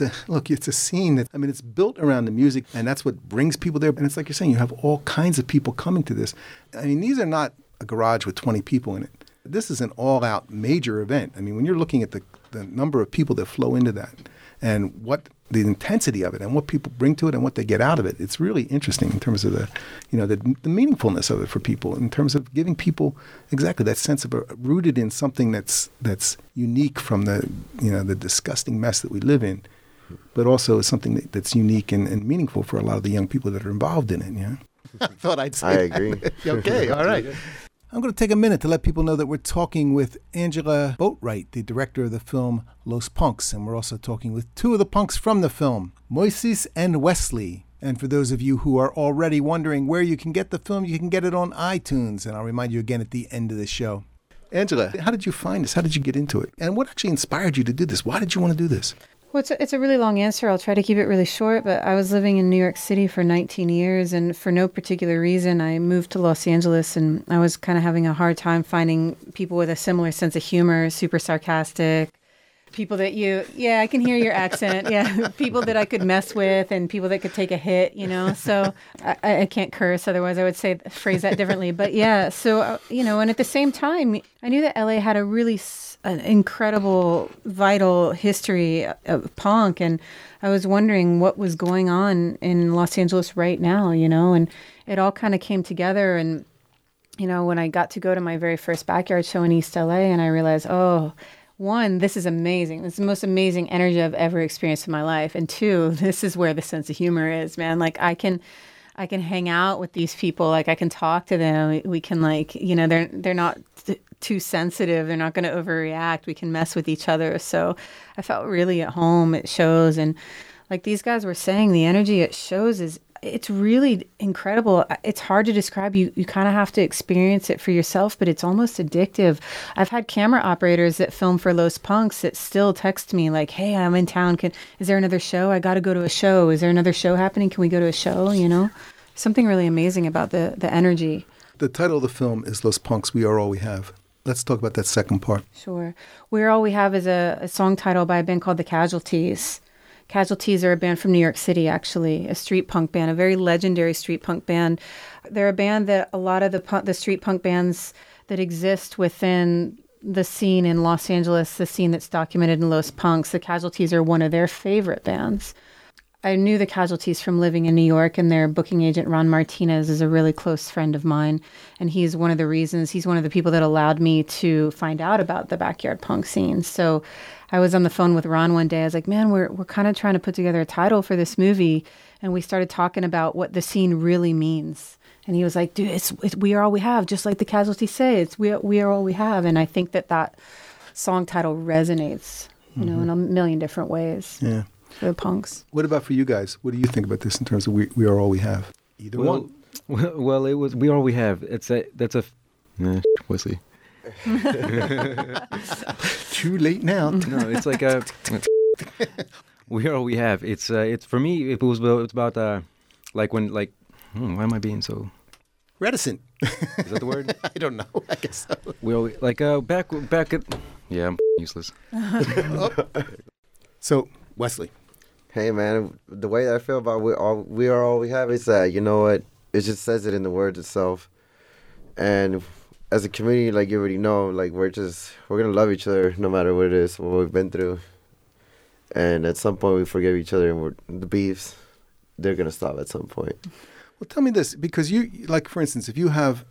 Speaker 1: a scene that, I mean, it's built around the music, and that's what brings people there. And it's like you're saying, you have all kinds of people coming to this. I mean, these are not a garage with 20 people in it. This is an all-out major event. I mean, when you're looking at the number of people that flow into that, and what the intensity of it, and what people bring to it, and what they get out of it, it's really interesting in terms of the meaningfulness of it for people, in terms of giving people exactly that sense of rooted in something that's unique from the disgusting mess that we live in, but also is something that's unique and meaningful for a lot of the young people that are involved in it. You know? I thought I'd say
Speaker 7: I
Speaker 1: that.
Speaker 7: agree.
Speaker 1: Okay, all right. I'm going to take a minute to let people know that we're talking with Angela Boatwright, the director of the film Los Punks, and we're also talking with two of the punks from the film, Moises and Wesley. And for those of you who are already wondering where you can get the film, you can get it on iTunes, and I'll remind you again at the end of the show. Angela, how did you find this? How did you get into it? And what actually inspired you to do this? Why did you want to do this?
Speaker 5: Well, it's a really long answer. I'll try to keep it really short, but I was living in New York City for 19 years, and for no particular reason, I moved to Los Angeles, and I was kind of having a hard time finding people with a similar sense of humor, super sarcastic, people that I can hear your accent, people that I could mess with, and people that could take a hit, you know, so I can't curse, otherwise I would phrase that differently, but yeah, so, and at the same time, I knew that LA had a really an incredible, vital history of punk, and I was wondering what was going on in Los Angeles right now, and it all kind of came together. And when I got to go to my very first backyard show in East LA, and I realized, one, this is amazing. This is the most amazing energy I've ever experienced in my life. And two, this is where the sense of humor is, man. Like I can hang out with these people. Like I can talk to them. We can they're not too sensitive. They're not going to overreact. We can mess with each other. So I felt really at home. It shows. And like these guys were saying, the energy it shows it's really incredible. It's hard to describe. You kind of have to experience it for yourself, but it's almost addictive. I've had camera operators that film for Los Punks that still text me like, hey, I'm in town. Is there another show? I got to go to a show. Is there another show happening? Can we go to a show? Something really amazing about the energy.
Speaker 1: The title of the film is Los Punks, We Are All We Have. Let's talk about that second part.
Speaker 5: Sure. We Are All We Have is a song title by a band called The Casualties. Casualties are a band from New York City, actually, a street punk band, a very legendary street punk band. They're a band that a lot of the street punk bands that exist within the scene in Los Angeles, the scene that's documented in Los Punks, the Casualties are one of their favorite bands. I knew the Casualties from living in New York, and their booking agent, Ron Martinez, is a really close friend of mine. And he's one of the people that allowed me to find out about the backyard punk scene. So I was on the phone with Ron one day. I was like, man, we're kind of trying to put together a title for this movie. And we started talking about what the scene really means. And he was like, dude, it's we are all we have, just like the Casualties say. It's we are all we have. And I think that song title resonates, in a million different ways. Yeah. For the punks.
Speaker 1: What about for you guys? What do you think about this in terms of we are all we have? Either one.
Speaker 6: Well, it was We Are All We Have. Wesley.
Speaker 1: Too late now.
Speaker 6: No, it's like We Are All We Have. It's for me. It's about why am I being so
Speaker 1: reticent?
Speaker 6: Is that the word?
Speaker 1: I don't know. I guess so.
Speaker 6: We always back at. Yeah, I'm useless.
Speaker 1: So Wesley.
Speaker 7: Hey man, the way I feel about we are all we have is that, you know what, it just says it in the words itself. And as a community, like you already know, like we're gonna love each other no matter what it is, what we've been through. And at some point we forgive each other, and the beefs, they're gonna stop at some point.
Speaker 1: Well, tell me this, because you, like for instance, if you have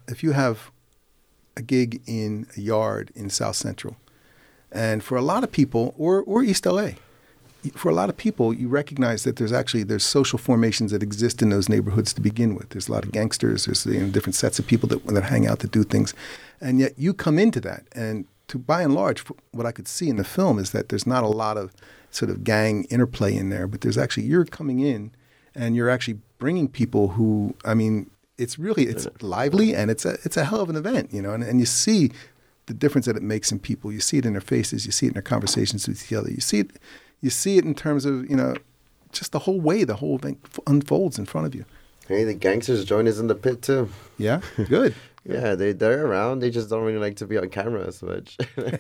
Speaker 1: a gig in a yard in South Central, and for a lot of people, or East LA, for a lot of people, you recognize that there's social formations that exist in those neighborhoods to begin with. There's a lot of gangsters. There's different sets of people that hang out, that do things, and yet you come into that. And by and large, what I could see in the film is that there's not a lot of sort of gang interplay in there, but there's actually, you're coming in, and you're actually bringing people who, I mean, it's lively, and it's a hell of an event, and you see the difference that it makes in people. You see it in their faces. You see it in their conversations with each other. You see it in terms of, just the whole way the whole thing unfolds in front of you.
Speaker 7: Hey, the gangsters join us in the pit too.
Speaker 1: Yeah, good.
Speaker 7: Yeah, they're around. They just don't really like to be on camera as much.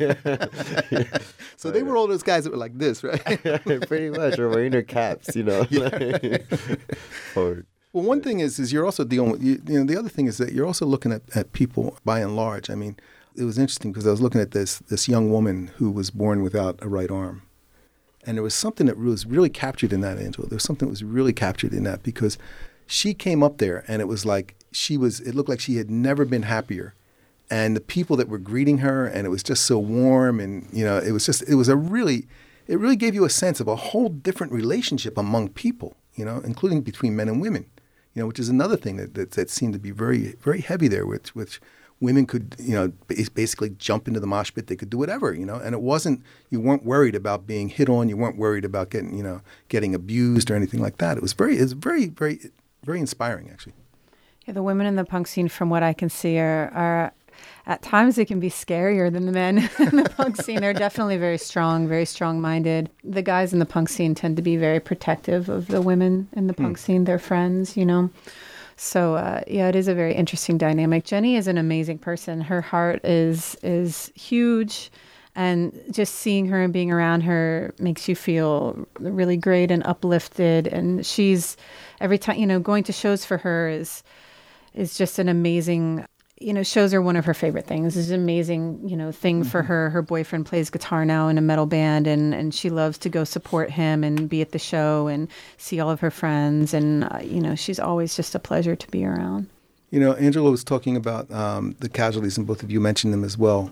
Speaker 1: So they were all those guys that were like this, right?
Speaker 7: Pretty much, or wearing their caps,
Speaker 1: Yeah. Well, one thing is you're also dealing with, the other thing is that you're also looking at people by and large. I mean, it was interesting because I was looking at this young woman who was born without a right arm. And there was something that was really captured in that, Angela. There was something that was really captured in that, because she came up there and it was like it looked like she had never been happier. And the people that were greeting her, and it was just so warm, and it really gave you a sense of a whole different relationship among people, including between men and women, which is another thing that seemed to be very, very heavy there, which women could, basically jump into the mosh pit. They could do whatever, and it wasn't, you weren't worried about being hit on. You weren't worried about getting abused or anything like that. It was very, very, very inspiring, actually.
Speaker 5: Yeah, the women in the punk scene, from what I can see, are at times they can be scarier than the men in the punk scene. They're definitely very strong-minded. The guys in the punk scene tend to be very protective of the women in the punk scene, their friends, So, it is a very interesting dynamic. Jenny is an amazing person. Her heart is huge, and just seeing her and being around her makes you feel really great and uplifted. And she's, every time, going to shows for her is just an amazing, shows are one of her favorite things. It's an amazing, thing for her. Her boyfriend plays guitar now in a metal band, and she loves to go support him and be at the show and see all of her friends. And, she's always just a pleasure to be around.
Speaker 1: Angela was talking about the Casualties, and both of you mentioned them as well.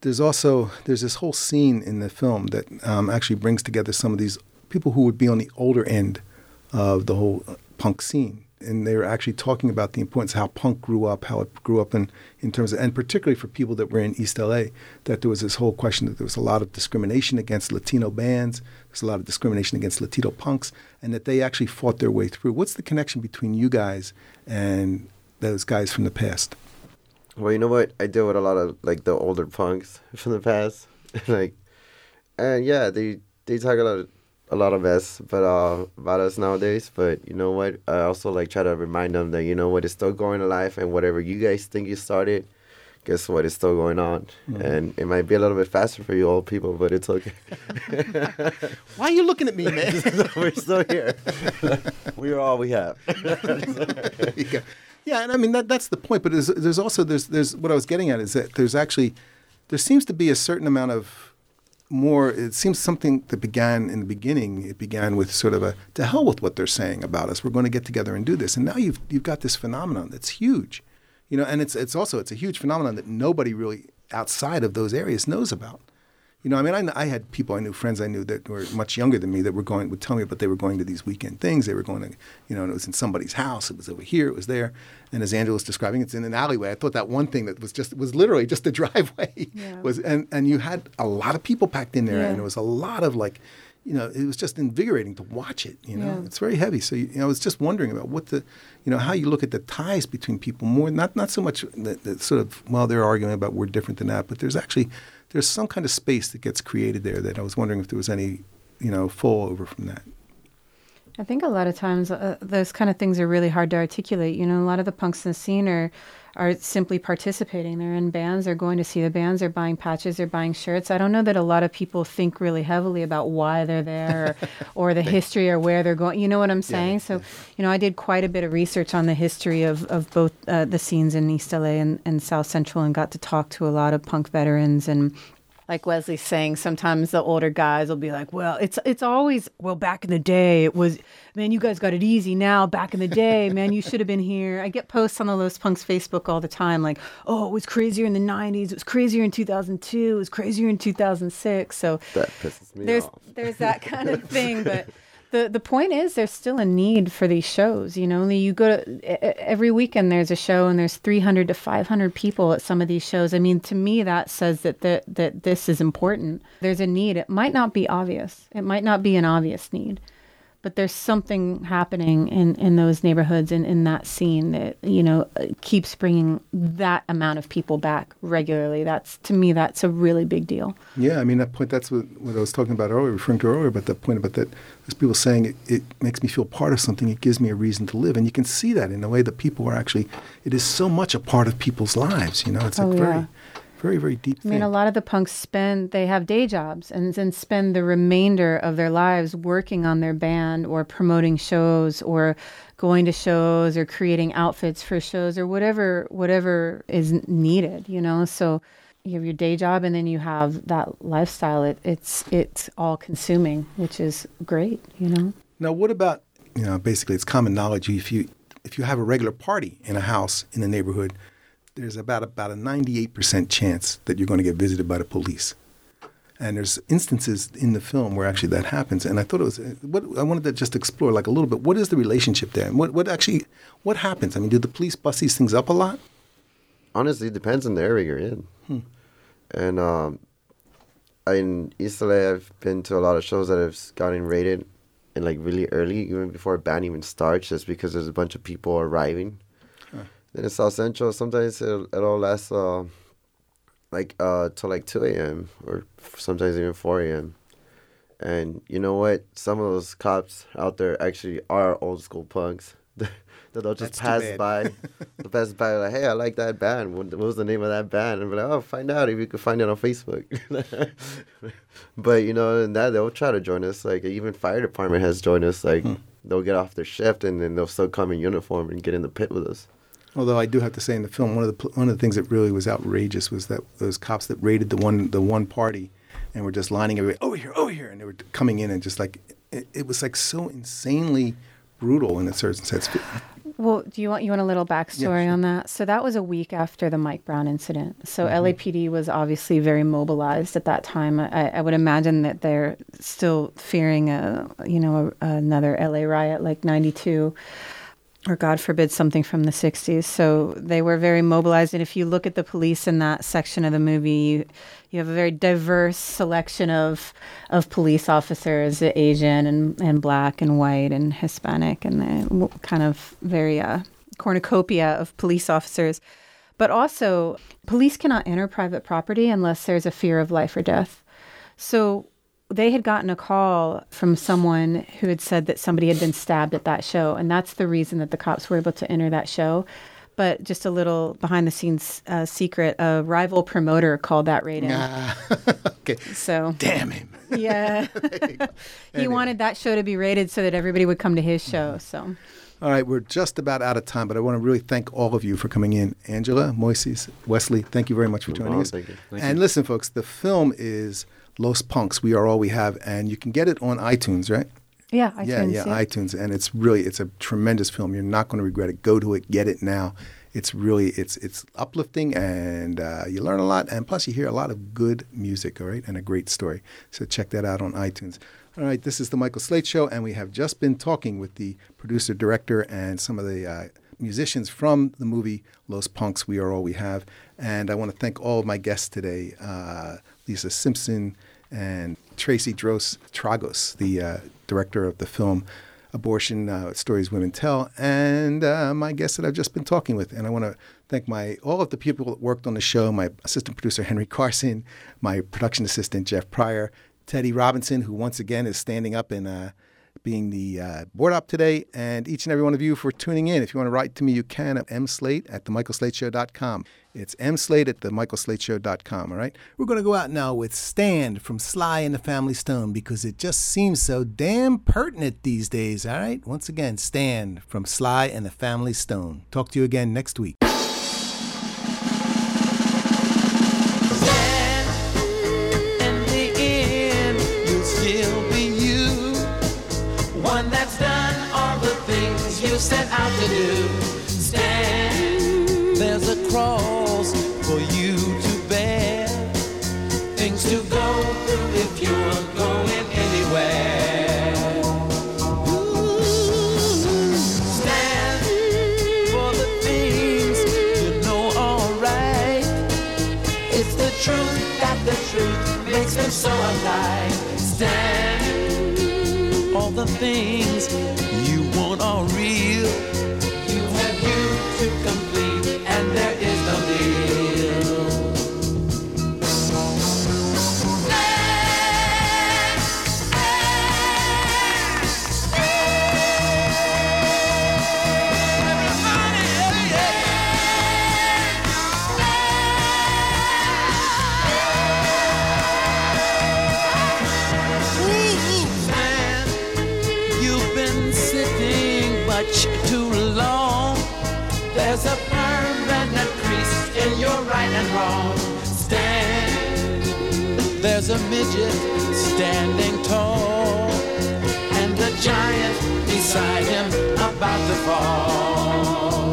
Speaker 1: there's this whole scene in the film that actually brings together some of these people who would be on the older end of the whole punk scene. And they were actually talking about the importance of how punk grew up, how it grew up in terms of, and particularly for people that were in East LA, that there was this whole question that there was a lot of discrimination against Latino bands, there's a lot of discrimination against Latino punks, and that they actually fought their way through. What's the connection between you guys and those guys from the past?
Speaker 7: Well, you know what? I deal with a lot of like the older punks from the past, like, and yeah, they talk a lot of mess, but about us nowadays. But you know what? I also like try to remind them that, you know what, it's still going to life, and whatever you guys think you started, guess what? It's still going on, and it might be a little bit faster for you old people, but it's okay.
Speaker 1: Why are you looking at me, man?
Speaker 7: We're still here. We are all we have.
Speaker 1: There you go. Yeah, and I mean that's the point. But there's also what I was getting at is that there seems to be a certain amount of more. It seems something that began in the beginning. It began with sort of a to hell with what they're saying about us. We're going to get together and do this. And now you've got this phenomenon that's huge, you know. And it's a huge phenomenon that nobody really outside of those areas knows about. You know, I mean, I had people friends I knew that were much younger than me that would tell me, but they were going to these weekend things. They were going to, you know, and it was in somebody's house. It was over here. It was there. And as Angela was describing, it's in an alleyway. I thought that one thing that was literally just a driveway and you had a lot of people packed in there, and it was a lot of like, you know, it was just invigorating to watch it. You know, it's very heavy. So I was just wondering about how you look at the ties between people more. Not so much the sort of they're arguing about we're different than that, but there's some kind of space that gets created there that I was wondering if there was any, fall over from that.
Speaker 5: I think a lot of times those kind of things are really hard to articulate. You know, a lot of the punks in the scene are simply participating. They're in bands, they're going to see the bands, they're buying patches, they're buying shirts. I don't know that a lot of people think really heavily about why they're there or the history or where they're going. You know what I'm saying? I did quite a bit of research on the history of both the scenes in East LA and South Central, and got to talk to a lot of punk veterans. And like Wesley's saying, sometimes the older guys will be like, well, it's always, well, back in the day, it was, man, you guys got it easy now. Back in the day, man, you should have been here. I get posts on the Los Punks Facebook all the time like, oh, it was crazier in the 90s. It was crazier in 2002. It was crazier in 2006. So
Speaker 7: that pisses me off.
Speaker 5: There's that kind of thing. But the point is there's still a need for these shows. You know, you go to every weekend there's a show and there's 300 to 500 people at some of these shows. I mean, to me, that says that this is important. There's a need. It might not be obvious. It might not be an obvious need, but there's something happening in those neighborhoods and in that scene that, keeps bringing that amount of people back regularly. To me, that's a really big deal.
Speaker 1: Yeah, I mean, that point, that's what I was talking about earlier, referring to earlier, but that point about that, there's people saying it makes me feel part of something. It gives me a reason to live. And you can see that in the way that people are actually, it is so much a part of people's lives, It's very, very deep thing.
Speaker 5: I mean, a lot of the punks they have day jobs and then spend the remainder of their lives working on their band or promoting shows or going to shows or creating outfits for shows or whatever is needed, So you have your day job and then you have that lifestyle. It's all consuming, which is great,
Speaker 1: Now, what about, basically it's common knowledge if you have a regular party in a house in a neighborhood, there's about a 98% chance that you're going to get visited by the police. And there's instances in the film where actually that happens. And I thought I wanted to just explore like a little bit, what is the relationship there? And what happens? I mean, do the police bust these things up a lot?
Speaker 7: Honestly, it depends on the area you're in. And in East LA, I've been to a lot of shows that have gotten raided and like really early, even before a band even starts, just because there's a bunch of people arriving. Then in South Central, sometimes it'll last till like 2 a.m. or sometimes even 4 a.m. And you know what? Some of those cops out there actually are old school punks. They'll just pass by. They'll pass by like, hey, I like that band. What was the name of that band? And be like, oh, find out if you can find it on Facebook. But and that they'll try to join us. Like even fire department has joined us. Like they'll get off their shift and then they'll still come in uniform and get in the pit with us.
Speaker 1: Although I do have to say in the film, one of the things that really was outrageous was that those cops that raided the one party and were just lining everybody over here, and they were coming in and just like it was like so insanely brutal in a certain sense.
Speaker 5: Well, you want a little backstory on that? So that was a week after the Mike Brown incident. So LAPD was obviously very mobilized at that time. I would imagine that they're still fearing another LA riot like '92, or God forbid something from the '60s. So they were very mobilized. And if you look at the police in that section of the movie, you have a very diverse selection of police officers, Asian and black and white and Hispanic, and kind of very cornucopia of police officers. But also, police cannot enter private property unless there's a fear of life or death. So they had gotten a call from someone who had said that somebody had been stabbed at that show, and that's the reason that the cops were able to enter that show. But just a little behind-the-scenes secret, a rival promoter called that raid in.
Speaker 1: Okay.
Speaker 5: So
Speaker 1: damn him.
Speaker 5: Yeah. He wanted that show to be rated so that everybody would come to his show. So.
Speaker 1: All right, we're just about out of time, but I want to really thank all of you for coming in. Angela, Moises, Wesley, thank you very much for joining us.
Speaker 7: Thank you.
Speaker 1: And listen, folks, the film is Los Punks, We Are All We Have, and you can get it on iTunes, right?
Speaker 5: Yeah, iTunes.
Speaker 1: Yeah, iTunes, and it's a tremendous film. You're not going to regret it. Go to it, get it now. It's really it's uplifting, and you learn a lot, and plus you hear a lot of good music, all right, and a great story. So check that out on iTunes. All right, this is the Michael Slate Show, and we have just been talking with the producer, director, and some of the musicians from the movie Los Punks, We Are All We Have. And I want to thank all of my guests today, Lisa Simpson and Tracy Dros Tragos, the director of the film Abortion Stories Women Tell, and my guests that I've just been talking with. And I want to thank all of the people that worked on the show, my assistant producer, Henry Carson, my production assistant, Jeff Pryor, Teddy Robinson, who once again is standing up and being the board op today, and each and every one of you for tuning in. If you want to write to me, you can at mslate@themichaelslateshow.com. It's mslate@themichaelslateshow.com, all right? We're going to go out now with Stand from Sly and the Family Stone because it just seems so damn pertinent these days, all right? Once again, Stand from Sly and the Family Stone. Talk to you again next week.
Speaker 8: That's done all the things you set out to do. Stand, there's a cross for you to bear, things to go through if you're going anywhere. Stand for the things you know are right. It's the truth that the truth makes them so alive. Stand, all the things you want are real. You have you to complete, and there is no deal. Too long. There's a permanent crease in your right and wrong. Stand, there's a midget standing tall, and a giant beside him about to fall.